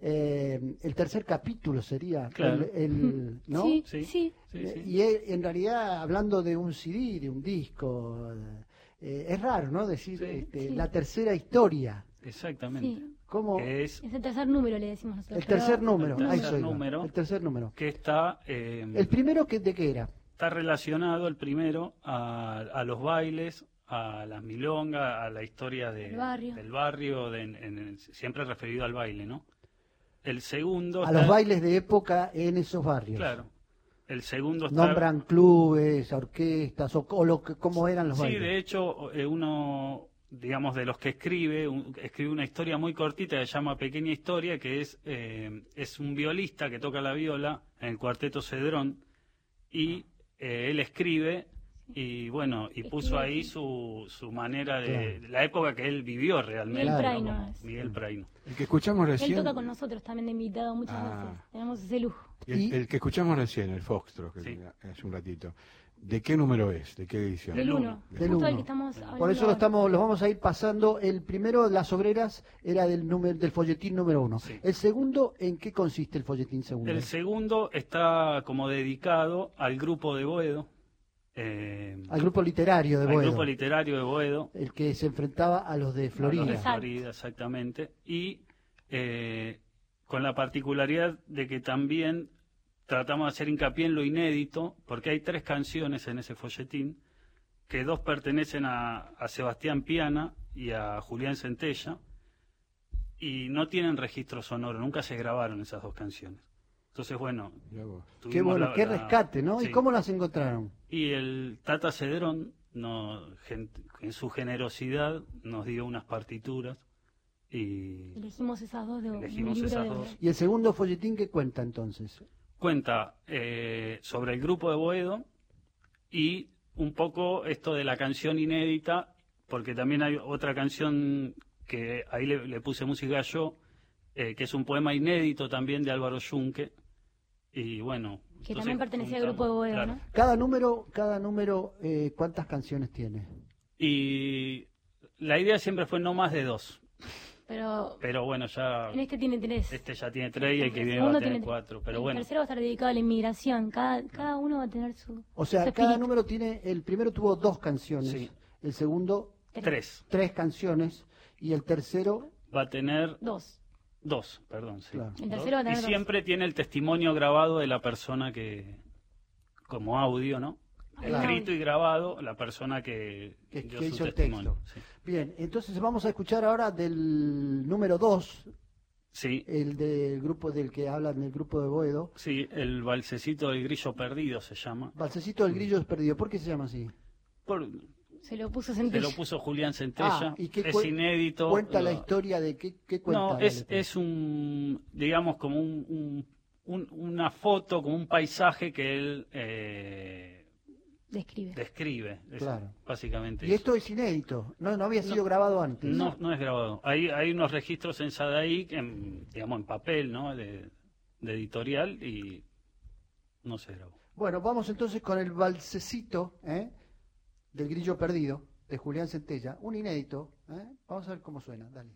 eh, el tercer capítulo, sería. Claro. El, el- ¿no? Sí, Sí. sí. Sí, Eh, sí. Y es- en realidad, hablando de un C D, de un disco, eh, es raro, ¿no? Decir Sí. este, Sí. la tercera historia. Exactamente. Sí. ¿Cómo? Que es Es el tercer número, le decimos nosotros. El tercer pero- número. el ahí tercer soy yo. número. El tercer número. que está eh, El primero, que, ¿de qué era? está relacionado el primero a, a los bailes, a las milongas, a la historia de- El barrio. del barrio, de- en- en- siempre referido al baile, ¿no? El segundo A está- los bailes de época en esos barrios. Claro. El segundo está... Nombran clubes, orquestas, o, o lo que, cómo eran los Sí, bailes. de hecho, eh, uno, digamos, de los que escribe, un- escribe una historia muy cortita que se llama Pequeña Historia, que es, eh, es un violista que toca la viola en el cuarteto Cedrón, y eh, él escribe, y bueno, y puso ahí su, su manera de, Claro. de la época que él vivió realmente. Miguel Claro. Praino como es. Miguel Praino. El que escuchamos Él recién, toca con nosotros también de invitado muchas Ah. veces. Tenemos ese lujo. el, Y- el que escuchamos recién, el Foxtrot, que Sí. tenía hace un ratito, ¿de qué número es? ¿De qué edición? Del uno. uno. Del Justo el uno. que estamos hablando Por eso lo ahora. estamos, los vamos a ir pasando. El primero, Las Obreras, era del número, del folletín número uno. Sí. El segundo, ¿en qué consiste el folletín segundo? El segundo está como dedicado al grupo de Boedo. eh, Al grupo literario de al Boedo, grupo literario de Boedo. el que se enfrentaba a los de a Florida. los de Exacto. Florida, exactamente. Y eh, con la particularidad de que también tratamos de hacer hincapié en lo inédito, porque hay tres canciones en ese folletín, que dos pertenecen a, a Sebastián Piana y a Julián Centella, y no tienen registro sonoro, nunca se grabaron esas dos canciones. Entonces, bueno, Mirá vos. Qué tuvimos bueno, la- qué la- rescate, ¿no? ¿Y sí. cómo las encontraron? Y el Tata Cedrón, no, gen- en su generosidad, nos dio unas partituras y Elegimos esas dos de un Elegimos libro esas de- dos. ¿Y el segundo folletín qué cuenta entonces? cuenta eh, sobre el grupo de Boedo y un poco esto de la canción inédita, porque también hay otra canción que ahí le, le puse música yo, eh, que es un poema inédito también de Álvaro Yunque. Y bueno, Que entonces también pertenecía al juntamos- grupo de Boedo, claro. ¿no? Cada número, cada número, eh, ¿cuántas canciones tiene? Y la idea siempre fue no más de dos. Pero Pero bueno, ya en este tiene tres. este ya tiene tres y el que viene va segundo a tener tiene tres. cuatro. Pero el bueno, tercero va a estar dedicado a la inmigración. Cada, cada uno va a tener su. O sea, su cada espíritu. número tiene, el primero tuvo dos canciones, Sí. el segundo tres. tres canciones y el tercero Va a tener Dos. dos, perdón. Sí. Claro. El Dos. tercero va a tener y dos. siempre tiene el testimonio grabado de la persona que, como audio, ¿no? Claro. Escrito y grabado, la persona que, que, dio que su hizo el testimonio. texto. Bien, entonces vamos a escuchar ahora del número dos. Sí. El del grupo del que hablan del grupo de Boedo. Sí, el balsecito del grillo perdido se llama. Balsecito del grillo perdido. ¿Por qué se llama así? Por, se lo puso Centella. Se lo puso Julián Centella. Ah, ¿y qué es cu- inédito. Cuenta la Lo- historia de qué, qué cuenta. No, la es, letra? es un, digamos, como un, un- un- una foto, como un paisaje que él eh, Describe. describe. Es Claro. básicamente Y eso. esto es inédito. No, no había sido No, grabado antes. No, no es grabado. Hay, hay unos registros en Sadaic, en, digamos, en papel, ¿no? De, de editorial y no se grabó. Bueno, vamos entonces con el balsecito ¿eh? del grillo perdido de Julián Centella, un inédito. ¿eh? Vamos a ver cómo suena, dale.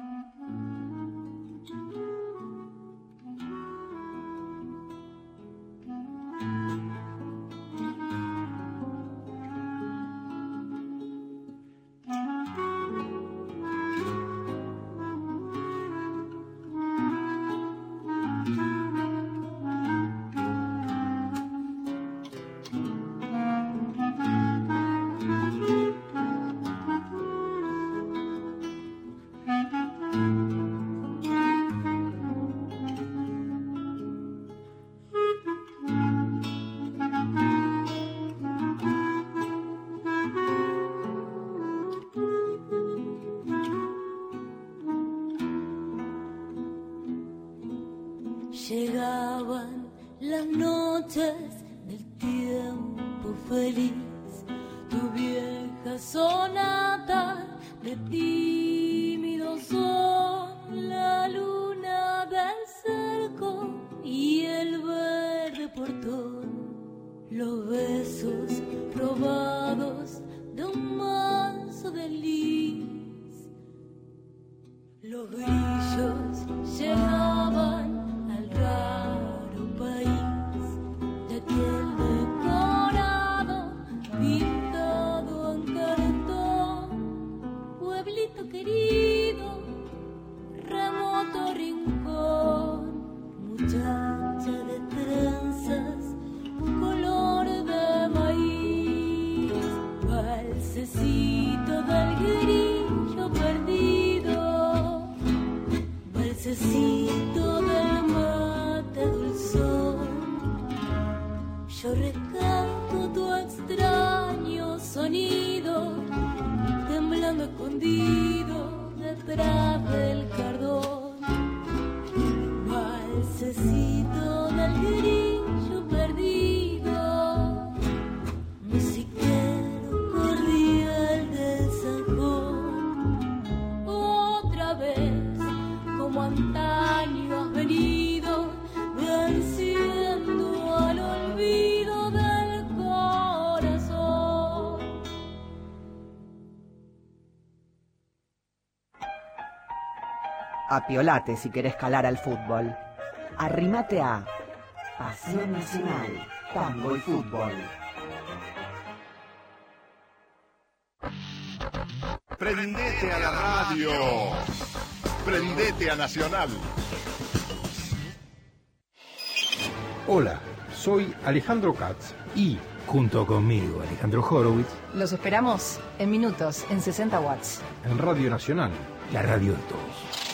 Llegaban las noches del tiempo feliz, tu vieja sonata de tímido son, la luna del cerco y el verde portón, los besos robados de un manso desliz, los grillos llegaban al raro país de aquel decorado pintado en cartón, pueblito querido, remoto rincón, muchacha de trenzas, color de maíz, balsecito del grillo perdido, balsecito del mate dulzón, yo rescato tu extraño sonido, temblando escondido detrás del cardón, balsecito del grillo perdido, musiquero cordial del sajón, otra vez como antaño has venido, venciendo al olvido del corazón. Apiolate si querés calar al fútbol. Arrimate a Pasión Nacional, Tango y Fútbol. Prendete a la radio. Prendete a Nacional. Hola, soy Alejandro Katz y, junto conmigo, Alejandro Horowitz, Los esperamos en minutos, en sesenta watts. en Radio Nacional, la radio de todos.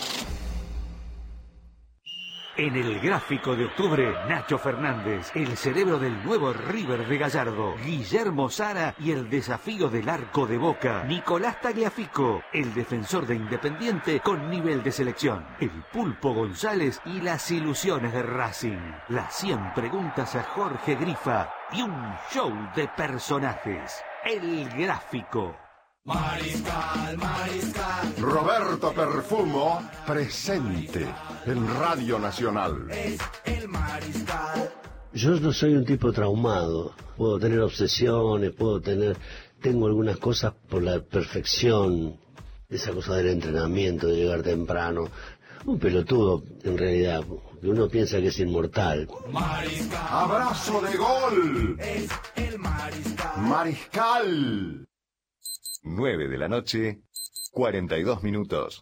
En el gráfico de octubre, Nacho Fernández, el cerebro del nuevo River de Gallardo, Guillermo Sara y el desafío del arco de Boca, Nicolás Tagliafico, el defensor de Independiente con nivel de selección, el Pulpo González y las ilusiones de Racing, las cien preguntas a Jorge Grifa y un show de personajes. El gráfico. Mariscal, mariscal. Roberto Perfumo, presente en Radio Nacional. Es el mariscal. Yo no soy un tipo traumado. Puedo tener obsesiones, puedo tener... Tengo algunas cosas por la perfección, esa cosa del entrenamiento, de llegar temprano. Un pelotudo, en realidad, que uno piensa que es inmortal. Mariscal. Abrazo de gol. Es el mariscal. Mariscal. nueve de la noche, cuarenta y dos minutos.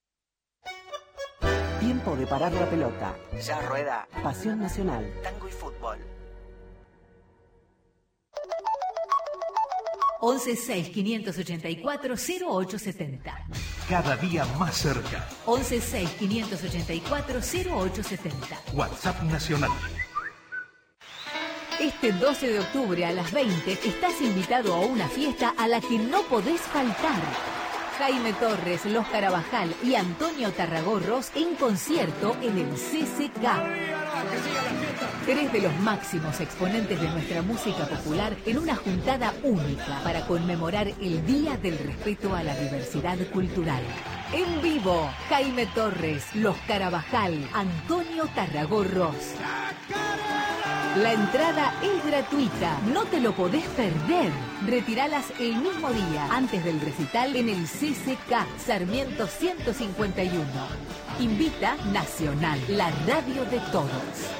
Tiempo de parar la pelota. Ya rueda Pasión Nacional, Tango y Fútbol. once seis quinientos ochenta y cuatro cero ocho setenta. cada día más cerca. once seis quinientos ochenta y cuatro cero ocho setenta. WhatsApp Nacional. Este doce de octubre a las veinte estás invitado a una fiesta a la que no podés faltar. Jaime Torres, Los Carabajal y Antonio Tarragorros en concierto en el C C K. Tres de los máximos exponentes de nuestra música popular en una juntada única para conmemorar el Día del Respeto a la Diversidad Cultural. En vivo, Jaime Torres, Los Carabajal, Antonio Tarragorros. La entrada es gratuita, no te lo podés perder. Retiralas el mismo día, antes del recital en el C C K, Sarmiento ciento cincuenta y uno. Invita Nacional, la radio de todos.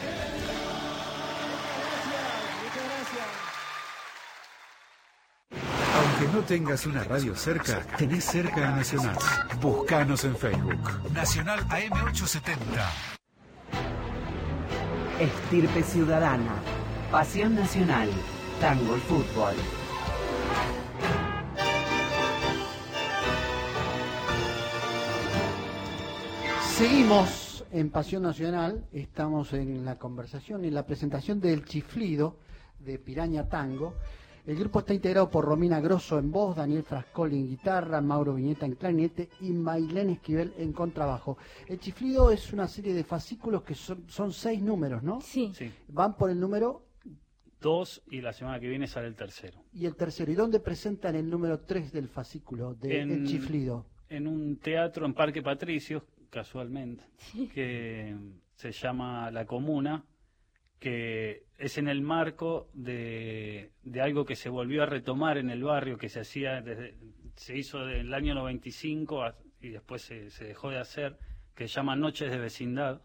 Aunque no tengas una radio cerca, tenés cerca a Nacional. Búscanos en Facebook. Nacional A M ochocientos setenta. Estirpe Ciudadana, Pasión Nacional, Tango y Fútbol. Seguimos en Pasión Nacional, estamos en la conversación y en la presentación del Chiflido de Piraña Tango. El grupo está integrado por Romina Grosso en voz, Daniel Frascoli en guitarra, Mauro Viñeta en clarinete y Mailén Esquivel en contrabajo. El Chiflido es una serie de fascículos que son, son seis números, ¿no? Sí. Sí. Van por el número Dos y la semana que viene sale el tercero. y el tercero. ¿Y dónde presentan el número tres del fascículo de En- El Chiflido? En un teatro en Parque Patricios, casualmente, que se llama La Comuna, que es en el marco de, de algo que se volvió a retomar en el barrio, que se hacía desde, se hizo del año noventa y cinco a- y después se, se dejó de hacer, que se llama Noches de Vecindad,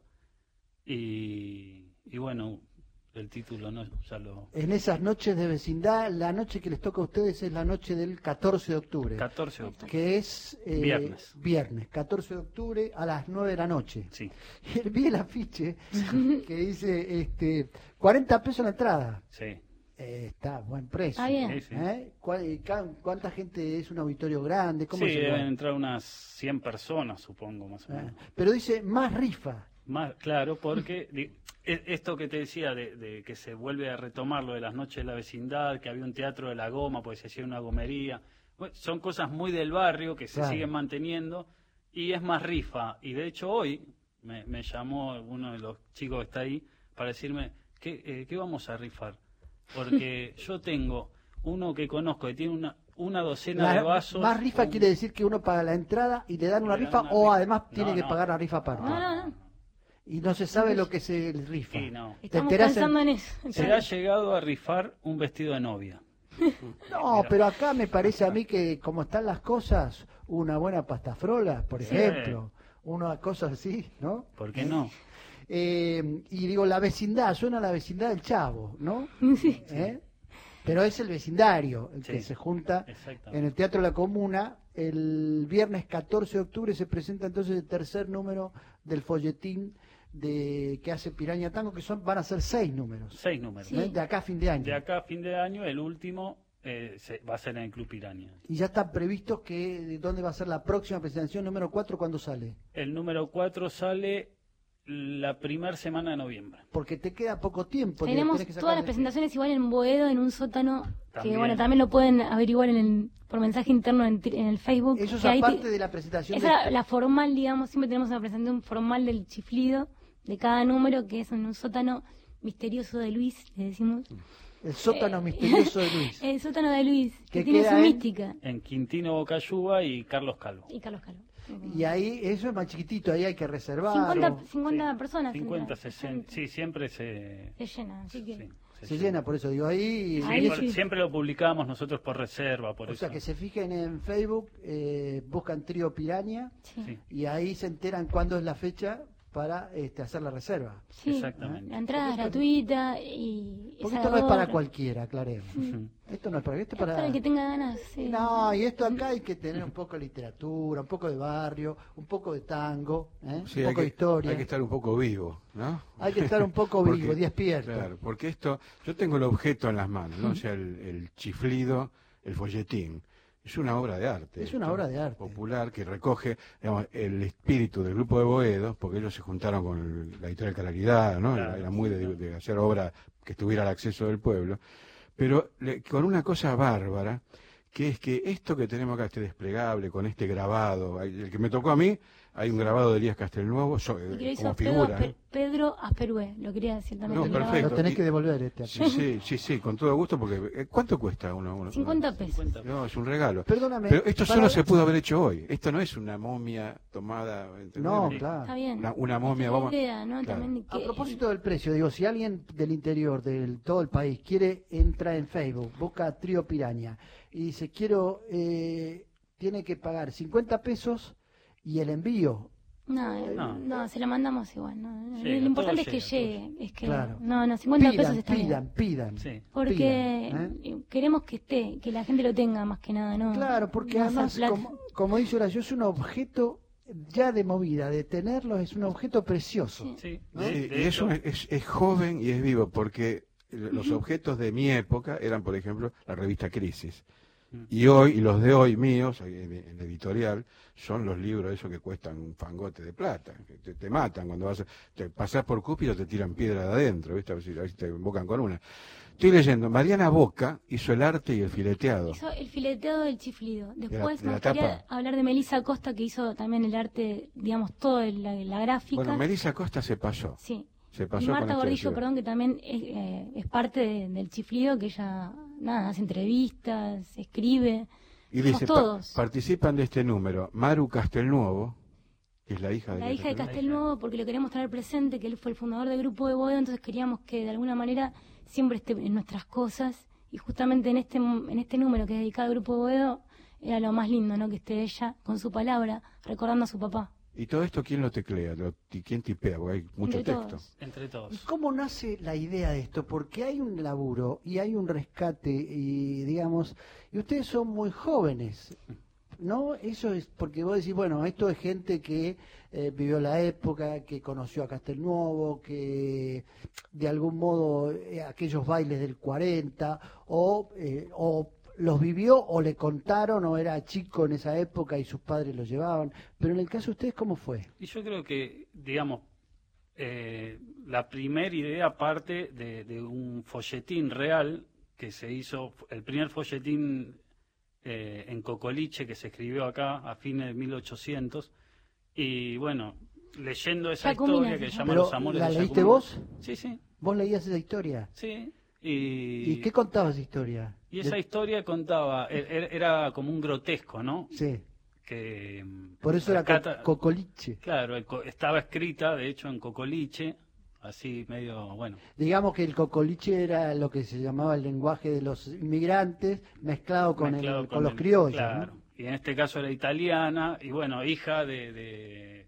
y, y bueno, el título no ya lo... En esas noches de vecindad, la noche que les toca a ustedes es la noche del catorce de octubre. catorce de octubre. Que es eh, Viernes. Viernes, catorce de octubre a las nueve de la noche. Sí. Y vi el afiche que dice este cuarenta pesos la entrada. Sí. Eh, está buen precio. Está bien. Sí, sí. ¿Eh? ¿Cuál- eh, ca- ¿Cuánta gente es un auditorio grande? ¿Cómo Sí, se deben llama? entrar unas cien personas, supongo, más o Eh, menos. Pero dice más rifa. Más claro, porque di- e- esto que te decía de, de que se vuelve a retomar lo de las noches de la vecindad, que había un teatro de la goma, pues se hacía una gomería, bueno, son cosas muy del barrio que se Claro. siguen manteniendo y es más rifa. Y de hecho hoy me, me llamó uno de los chicos que está ahí para decirme, ¿qué, eh, ¿qué vamos a rifar? Porque yo tengo uno que conozco que tiene una, una docena La- de vasos. más rifa un- quiere decir que uno paga la entrada y le dan una Le dan rifa una o rifa. además No, tiene que no. pagar la rifa aparte. No, no, no. Y no se sabe lo que se rifa. Sí, no. ¿Te Estamos enterás en- pensando en eso. Se ha llegado a rifar un vestido de novia. No, Mira. pero acá me parece a mí que como están las cosas, una buena pastafrola, por Sí. ejemplo, una cosa así, ¿no? ¿Por qué no? Eh, y digo, la vecindad, suena la vecindad del Chavo, ¿no? Sí. ¿Eh? Pero es el vecindario el que Sí. se junta Exactamente. en el Teatro La Comuna. El viernes catorce de octubre se presenta entonces el tercer número del folletín de que hace Piraña Tango, que son van a ser seis números. Seis números. ¿eh? De acá a fin de año. De acá a fin de año, el último eh, se, va a ser en el Club Piranha. Y ya está previsto que de dónde va a ser la próxima presentación número cuatro, cuándo sale. El número cuatro sale la primera semana de noviembre. Porque te queda poco tiempo. te Tenemos tenés que sacar todas las de- presentaciones igual en Boedo, en un sótano, que También. bueno, también lo pueden averiguar en el, por mensaje interno en, tri- en el Facebook. Eso es que ahí te- aparte de la presentación. Esa de- es la, la formal, digamos, siempre tenemos una presentación formal del chiflido de cada número, que es en un sótano misterioso de Luis, le decimos. El sótano misterioso de Luis. El sótano de Luis, que, Que tiene queda su en- mística. En Quintino Bocayuba y Carlos Calvo. Y Carlos Calvo. Y ahí, eso es más chiquitito, ahí hay que reservar. cincuenta, o- cincuenta personas. cincuenta, entran. sesenta. Sí, siempre se, Se llena, así que... sí, Se llena, por eso digo ahí. Sí, y por- eso- siempre lo publicamos nosotros por reserva, por o eso. sea, que se fijen en Facebook, eh, buscan Trío Piraña Sí. y ahí se enteran cuándo es la fecha para este, hacer la reserva. Sí, Exactamente. la entrada es Porque esto- gratuita y... Porque es esto no es para ahora. cualquiera, aclaremos. Sí. Esto no es para... Esto es Es para para... el que tenga ganas, sí. No, y esto acá hay que tener un poco de literatura, un poco de barrio, un poco de tango, ¿eh? Sí, un hay poco de que, historia. hay que estar un poco vivo, ¿no? Hay que estar un poco Porque- vivo, despierto. Claro, porque esto, yo tengo el objeto en las manos, ¿no? O sea, el, el chiflido, el folletín. Es una obra de arte. Es una obra de arte. Popular que recoge, digamos, el espíritu del grupo de Boedo, porque ellos se juntaron con el- la editorial Claridad, ¿no? Claro, Era muy de, de hacer obra que estuviera al acceso del pueblo, pero le- con una cosa bárbara, que es que esto que tenemos acá, este desplegable, con este grabado, hay- el que me tocó a mí, hay un grabado de Elías Castelnuovo, so- Y que lo hizo como Pedro, figura. Asper- ¿no? Pedro Asperue, lo quería decir también. No, que grababa. perfecto. Lo tenés Y- que devolver este. Sí, sí, sí, sí, con todo gusto, porque eh, ¿cuánto cuesta uno? uno cincuenta pesos. No, es un regalo. Perdóname. Pero esto para- solo se pudo haber hecho hoy. Esto no es una momia tomada. ¿entendés? No, Sí. claro. Está bien. Una, una momia, La vamos. idea, ¿no? Claro. También de A que- propósito del precio, digo, si alguien del interior, de todo el país, quiere entrar en Facebook, busca Trío Piraña, y dice, quiero, eh, tiene que pagar cincuenta pesos y el envío. No, eh, No. no, se la mandamos igual. No. Llega, Lo importante es todo que llega, llegue. Es que, Claro. No, no, cincuenta pidan, pesos está pidan, bien. pidan, Sí. Porque pidan, ¿eh? queremos que esté, que la gente lo tenga más que nada, ¿no? Claro, porque no hacer además, plata. como, como dice Horacio, es un objeto ya de movida, de tenerlo es un objeto precioso. Sí, Sí, de- y de es, hecho, un- es, es joven y es vivo, porque los objetos de mi época eran, por ejemplo, la revista Crisis. Mm. Y hoy, y los de hoy míos, en, en editorial, son los libros esos que cuestan un fangote de plata, que te, te matan cuando vas a, te pasás por Cúpido, te tiran piedra de adentro, ¿viste? A ver si, a ver si te invocan con una. Estoy leyendo, Mariana Boca hizo el arte y el fileteado. Hizo el fileteado del chiflido. Después de me la gustaría tapa. hablar de Melissa Acosta, que hizo también el arte, digamos, todo el- la, la gráfica. Bueno, Melissa Costa se pasó. Sí. Se pasó Y con Marta esto de Gordillo, ciudad. perdón, que también es, eh, es parte de- del chiflido, que ella, nada, hace entrevistas, escribe. Y Somos dice, pa- todos. participan de este número Maru Castelnuovo, que es la hija de La Elías hija de Castelnuovo. Castelnuovo, porque lo queremos traer presente, que él fue el fundador del grupo de Boedo, entonces queríamos que de alguna manera siempre esté en nuestras cosas, y justamente en este en este número que es dedicado al grupo de Boedo, era lo más lindo, ¿no? Que esté ella con su palabra, recordando a su papá. ¿Y todo esto quién lo teclea? Lo- ti- ¿Quién tipea? Porque hay mucho Entre texto. todos. entre ¿Y todos. cómo nace la idea de esto? Porque hay un laburo y hay un rescate y digamos, y ustedes son muy jóvenes, ¿no? Eso es porque vos decís, bueno, esto es gente que eh, vivió la época, que conoció a Castelnuovo, que de algún modo eh, aquellos bailes del cuarenta, o, eh, o los vivió o le contaron o era chico en esa época y sus padres lo llevaban. Pero en el caso de ustedes, ¿cómo fue? Y yo creo que, digamos, eh, la primera idea parte de, de un folletín real que se hizo, el primer folletín eh, en Cocoliche que se escribió acá a fines de mil ochocientos. Y bueno, leyendo esa Jacumina, historia que se se llama. llama Pero, Los Amores ¿la de leíste Jacumina. vos? Sí, sí, ¿Vos leías esa historia? sí. Y, ¿Y qué contaba esa historia? y esa De- historia contaba, e- e- era como un grotesco, ¿no? Sí, Que mm, por eso era rescata- co- cocoliche. Claro, el co- estaba escrita, de hecho, en Cocoliche, así medio, bueno, Digamos que el cocoliche era lo que se llamaba el lenguaje de los inmigrantes mezclado con, mezclado el, con, los el- criollos. Claro, ¿no? y en este caso era italiana, y bueno, hija de, de,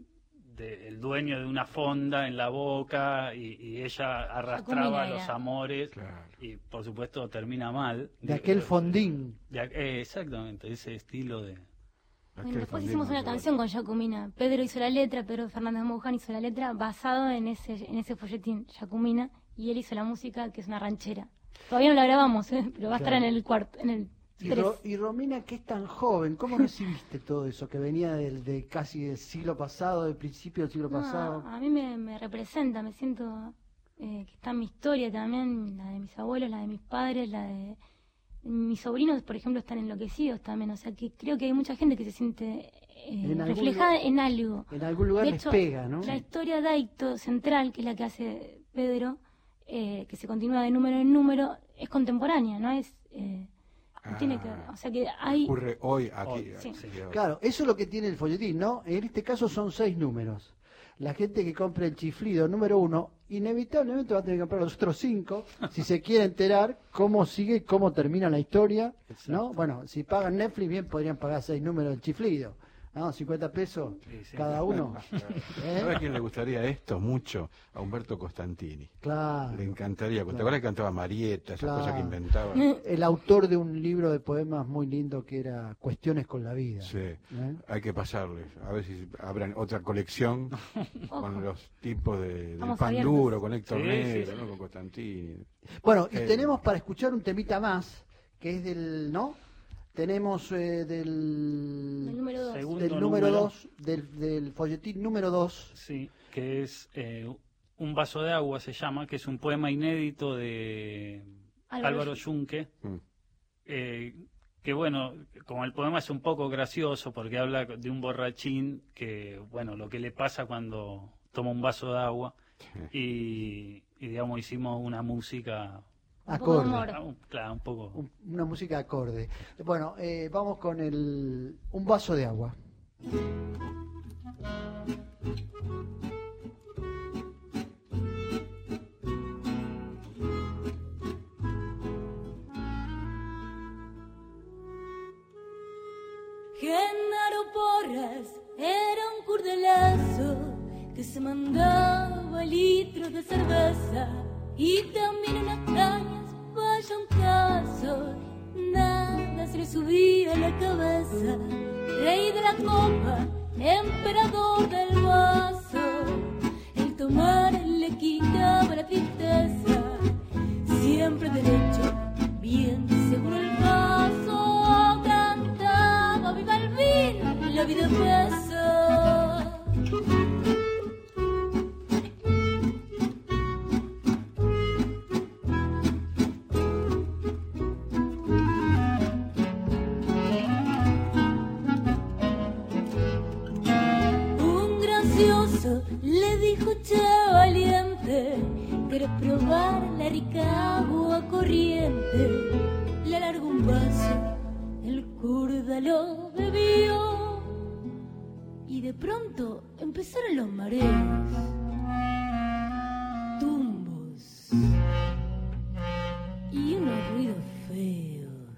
de el dueño de una fonda en la Boca, y, y ella arrastraba Jacumina los era. amores, Claro. y por supuesto termina mal. De aquel De- fondín. de aqu- eh, exactamente, ese estilo de... Bueno, Aquel después fondín hicimos no una se canción con Jacumina. Pedro hizo la letra, Pedro Fernández Mouján hizo la letra basado en ese en ese folletín, Jacumina, y él hizo la música, que es una ranchera. Todavía no la grabamos, ¿eh? Pero va a estar Claro. en el cuarto, en el Y, tres. Ro- y Romina, que es tan joven, ¿cómo recibiste todo eso que venía del de casi del siglo pasado, del principio del siglo No, pasado? a mí me, me representa, me siento eh, que está en mi historia también, la de mis abuelos, la de mis padres, la de mis sobrinos, por ejemplo, están enloquecidos también. O sea, que creo que hay mucha gente que se siente eh, En algún reflejada lugar- en algo. En algún lugar De les hecho, pega, ¿no? La historia Daicto central, que es la que hace Pedro, eh, que se continúa de número en número, es contemporánea, ¿no? Es eh, no tiene que, o sea que hay Ocurre hoy aquí. Hoy, sí. Sí. Claro, eso es lo que tiene el folletín, ¿no? En este caso son seis números. La gente que compre el chiflido número uno, inevitablemente va a tener que comprar los otros cinco, si se quiere enterar cómo sigue, cómo termina la historia, ¿no? Bueno, si pagan Netflix, bien podrían pagar seis números del chiflido, ¿no? cincuenta pesos Sí, sí. cada uno. ¿Eh? ¿Sabes a quién le gustaría esto mucho? A Humberto Costantini. Claro. Le encantaría. ¿Te Claro. acuerdas que cantaba Marieta, esas Claro. cosas que inventaba? El autor de un libro de poemas muy lindo que era Cuestiones con la vida. Sí, ¿eh? hay que pasarles. A ver si abran otra colección con los tipos de, del Estamos pan abiertos. duro, con Héctor Sí, Negro, sí, sí. ¿no? Con Costantini. Bueno, y Eh, tenemos para escuchar un temita más, que es del, ¿no? Tenemos eh, del, Del número dos. Segundo del número número. dos, del, del folletín número dos. Sí, que es eh, Un vaso de agua se llama, que es un poema inédito de Álvaro Álvaro Yunque. Eh, que bueno, como el poema es un poco gracioso porque habla de un borrachín que, bueno, lo que le pasa cuando toma un vaso de agua y, y digamos, hicimos una música... Acorde. Un, claro, un poco... Un- una música acorde. Bueno, eh, vamos con el un vaso de agua. Genaro Porras era un curdelazo que se mandaba litros de cerveza y también unas cañas, vaya un caso, nada se le subía a la cabeza. Rey de la copa, emperador del vaso, el tomar le quitaba la tristeza, siempre derecho, bien seguro el paso, cantaba viva el vino, la vida pasa. Un gracioso le dijo, che valiente, ¿querés probar la rica agua corriente? Le alargó un vaso, el kurda lo bebió y de pronto empezaron los mareos, tumbos y unos ruidos feos.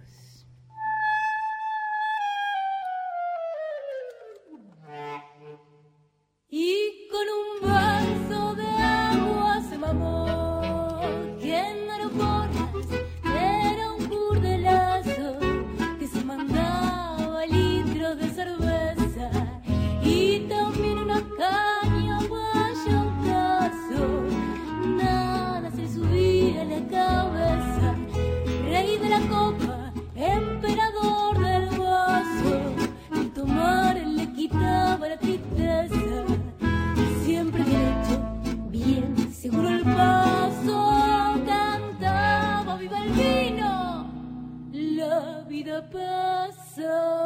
Y con un vaso de agua se mamó. Genaro Porras era un curdelazo que se mandaba litros de cerveza y también una caña, vaya un caso, nada se le subía a la cabeza. Rey de la copa, emperador del vaso, el tomar le quitaba la tristeza, siempre derecho, bien seguro el paso, cantaba viva el vino, la vida pasa.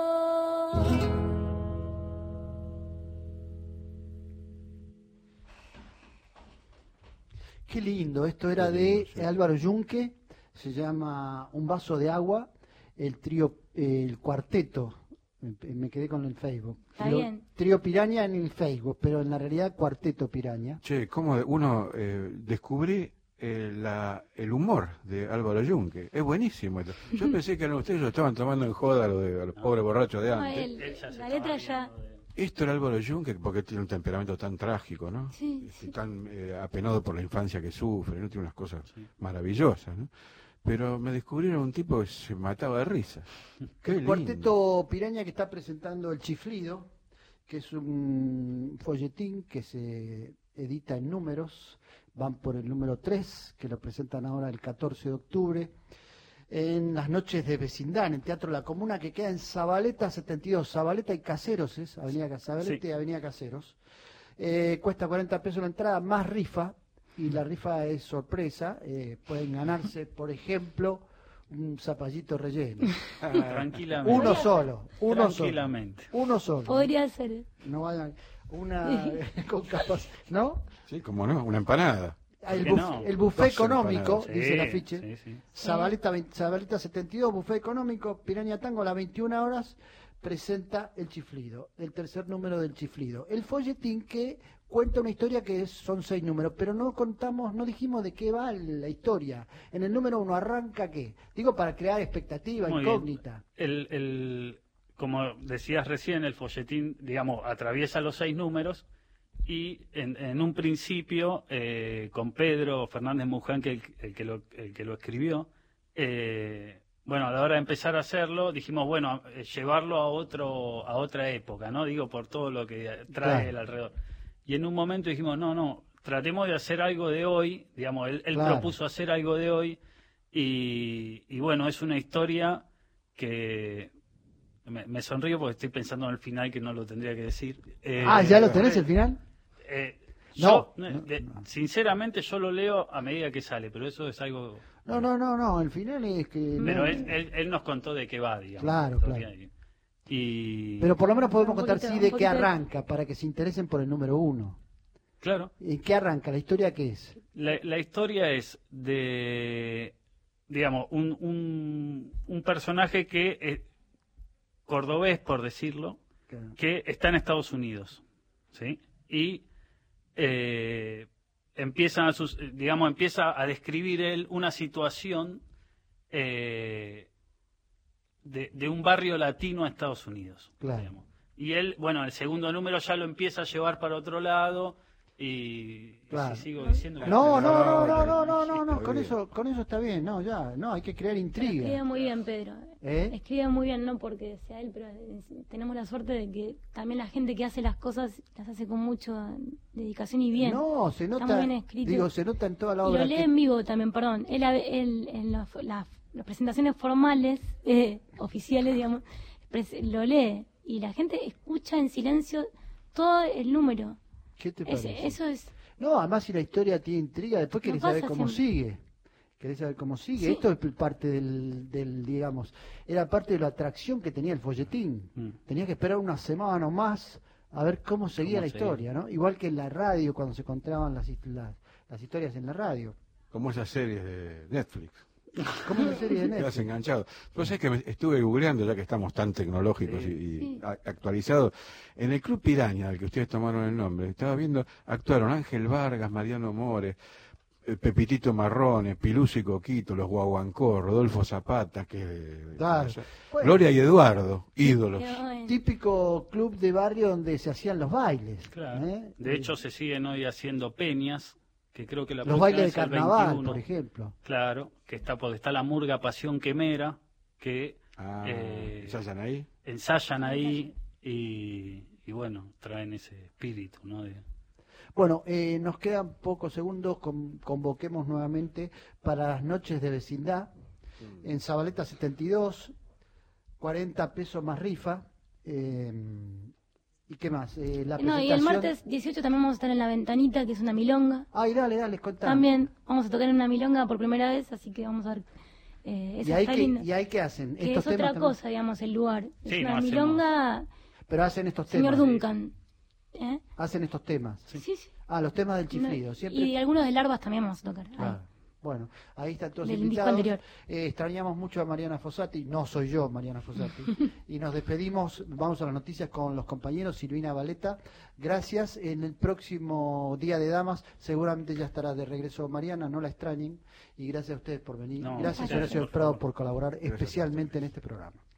Qué lindo, esto era de Álvaro Yunque, se llama Un vaso de agua, el trío, eh, el cuarteto, me me quedé con el Facebook. Está Lo- bien. Trío Piraña en el Facebook, pero en la realidad Cuarteto Piraña. Che, ¿cómo de- uno eh, descubrí eh, la, el humor de Álvaro Yunque? Es buenísimo esto. Yo pensé que eran ustedes lo estaban tomando en joda a los, de- a los pobres borrachos de No, antes. él- la letra ya... Esto era Álvaro Yunque porque tiene un temperamento tan trágico, ¿no? Sí, Este, tan eh, apenado por la infancia que sufre, ¿no? Tiene unas cosas maravillosas, ¿no? Pero me descubrieron un tipo que se mataba de risa. Qué El lindo. Cuarteto Piraña que está presentando El Chiflido, que es un folletín que se edita en números, van por el número tres, que lo presentan ahora el catorce de octubre, en las noches de vecindad, en el Teatro La Comuna, que queda en Zabaleta setenta y dos, Zabaleta y Caseros, ¿es? Avenida Zabaleta Sí. y Avenida Caseros. Eh, cuesta cuarenta pesos la entrada, más rifa, y la rifa es sorpresa, eh, pueden ganarse, por ejemplo, un zapallito relleno. Tranquilamente. Uno solo, uno solo. Tranquilamente. Uno solo. Podría ser. ¿eh? No vayan, una con capas, ¿no? Sí, como no, una empanada. El, ¿Por qué buf- no? el buffet Dos económico, empanadas. dice Sí, el afiche. sí, sí. Zabaleta, veinte Zabaleta setenta y dos, buffet económico, Piraña Tango, a las veintiuna horas, presenta El Chiflido, el tercer número del Chiflido. El folletín que cuenta una historia que es- son seis números, pero no contamos, no dijimos de qué va la historia. En el número uno arranca qué, digo para crear expectativa, Muy bien. incógnita. El, el, como decías recién, el folletín, digamos, atraviesa los seis números y en, en un principio, eh, con Pedro Fernández Muján, que el, el que, lo, el que lo escribió, eh, bueno, a la hora de empezar a hacerlo, dijimos, bueno, eh, llevarlo a otro a otra época, ¿no? Digo, por todo lo que trae Claro. el alrededor. Y en un momento dijimos, no, no, tratemos de hacer algo de hoy, digamos, él, él Claro. propuso hacer algo de hoy y, y bueno, es una historia que me, me sonrío porque estoy pensando en el final que no lo tendría que decir. Eh, ah, ¿ya lo tenés el final? Eh, no, yo, no, de, no. Sinceramente yo lo leo a medida que sale, pero eso es algo... No, no, no, no, el final es que... Pero no, él, él, él nos contó de qué va, digamos. Claro, claro. Y... Pero por lo menos podemos Un contar poquito, sí un de qué poquito de- arranca, para que se interesen por el número uno. Claro. ¿En qué arranca? ¿La historia qué es? La, la historia es de, digamos, un, un, un personaje que es cordobés, por decirlo, Claro. que está en Estados Unidos, ¿sí? Y eh, empieza, a sus, digamos, empieza a describir él una situación eh, de, de un barrio latino a Estados Unidos. Claro. Digamos. Y él, bueno, el segundo número ya lo empieza a llevar para otro lado y Claro. si sigo diciendo que- No, no, no, no, no, no, no, no, con eso, con eso está bien, no, ya, no, hay que crear Escribe intriga. muy bien, Pedro. ¿Eh? Escribe muy bien, no porque sea él, pero eh, tenemos la suerte de que también la gente que hace las cosas las hace con mucha dedicación y bien. No, se Está nota, muy bien escrito. digo, se nota en toda la Y obra. lo lee que- en vivo también, perdón. Él, él- en las, las- las presentaciones formales, eh, oficiales, digamos, pres- lo lee. Y la gente escucha en silencio todo el número. ¿Qué te Es- parece? eso es... No, además si la historia tiene intriga, después No querés saber pasa cómo siempre. sigue. Querés saber cómo sigue. Sí. Esto es parte del, del, digamos, era parte de la atracción que tenía el folletín. Mm. Tenías que esperar una semana o más a ver cómo seguía Cómo la seguía. historia, ¿no? Igual que en la radio, cuando se contaban las, hist- las, las historias en la radio. Como esas series de Netflix. Como una serie de Te has Netflix. enganchado. Pues es que me estuve googleando, ya que estamos tan tecnológicos y, y a- actualizados. En el Club Piraña, al que ustedes tomaron el nombre, estaba viendo, actuaron Ángel Vargas, Mariano More, eh, Pepitito Marrone, Piluso y Coquito, los Guaguancó, Rodolfo Zapata, que Claro. Bueno. Gloria y Eduardo, ídolos. Típico club de barrio donde se hacían los bailes. Claro. ¿eh? De hecho, se siguen hoy haciendo peñas, que creo que la Los próxima bailes de es el carnaval, veintiuno. por ejemplo. Claro, que está porque está la murga Pasión Quemera, que Ah, eh, ¿ensayan ahí? ensayan ahí y, y bueno, traen ese espíritu, ¿no? De- Bueno, eh, nos quedan pocos segundos, con- convoquemos nuevamente para las noches de vecindad, en Zabaleta setenta y dos, cuarenta pesos más rifa, eh, ¿y qué más? Eh, la No, y el presentación- martes dieciocho también vamos a estar en La Ventanita, que es una milonga. Ay, dale, dale, contame. También vamos a tocar en una milonga por primera vez, así que vamos a ver. Eh, ¿Y esa ahí, está qué, linda. ¿Y ahí qué hacen? Que es ¿Estos otra temas también? cosa, digamos, el lugar. Sí, es una no hacemos- milonga, Pero hacen estos señor temas. Duncan. ¿eh? Hacen estos temas. Sí, sí. Ah, los temas del chiflido. Siempre... Y algunos de Larvas también vamos a tocar. ahí. Claro. Bueno, ahí están todos Del disco invitados. anterior. Eh, extrañamos mucho a Mariana Fossati, no soy yo Mariana Fossati. Y nos despedimos, vamos a las noticias con los compañeros Silvina Valeta. Gracias. En el próximo Día de Damas seguramente ya estará de regreso Mariana, no la extrañen. Y gracias a ustedes por venir. No, gracias gracias, Horacio del por Prado favor. por colaborar Gracias a especialmente en este programa.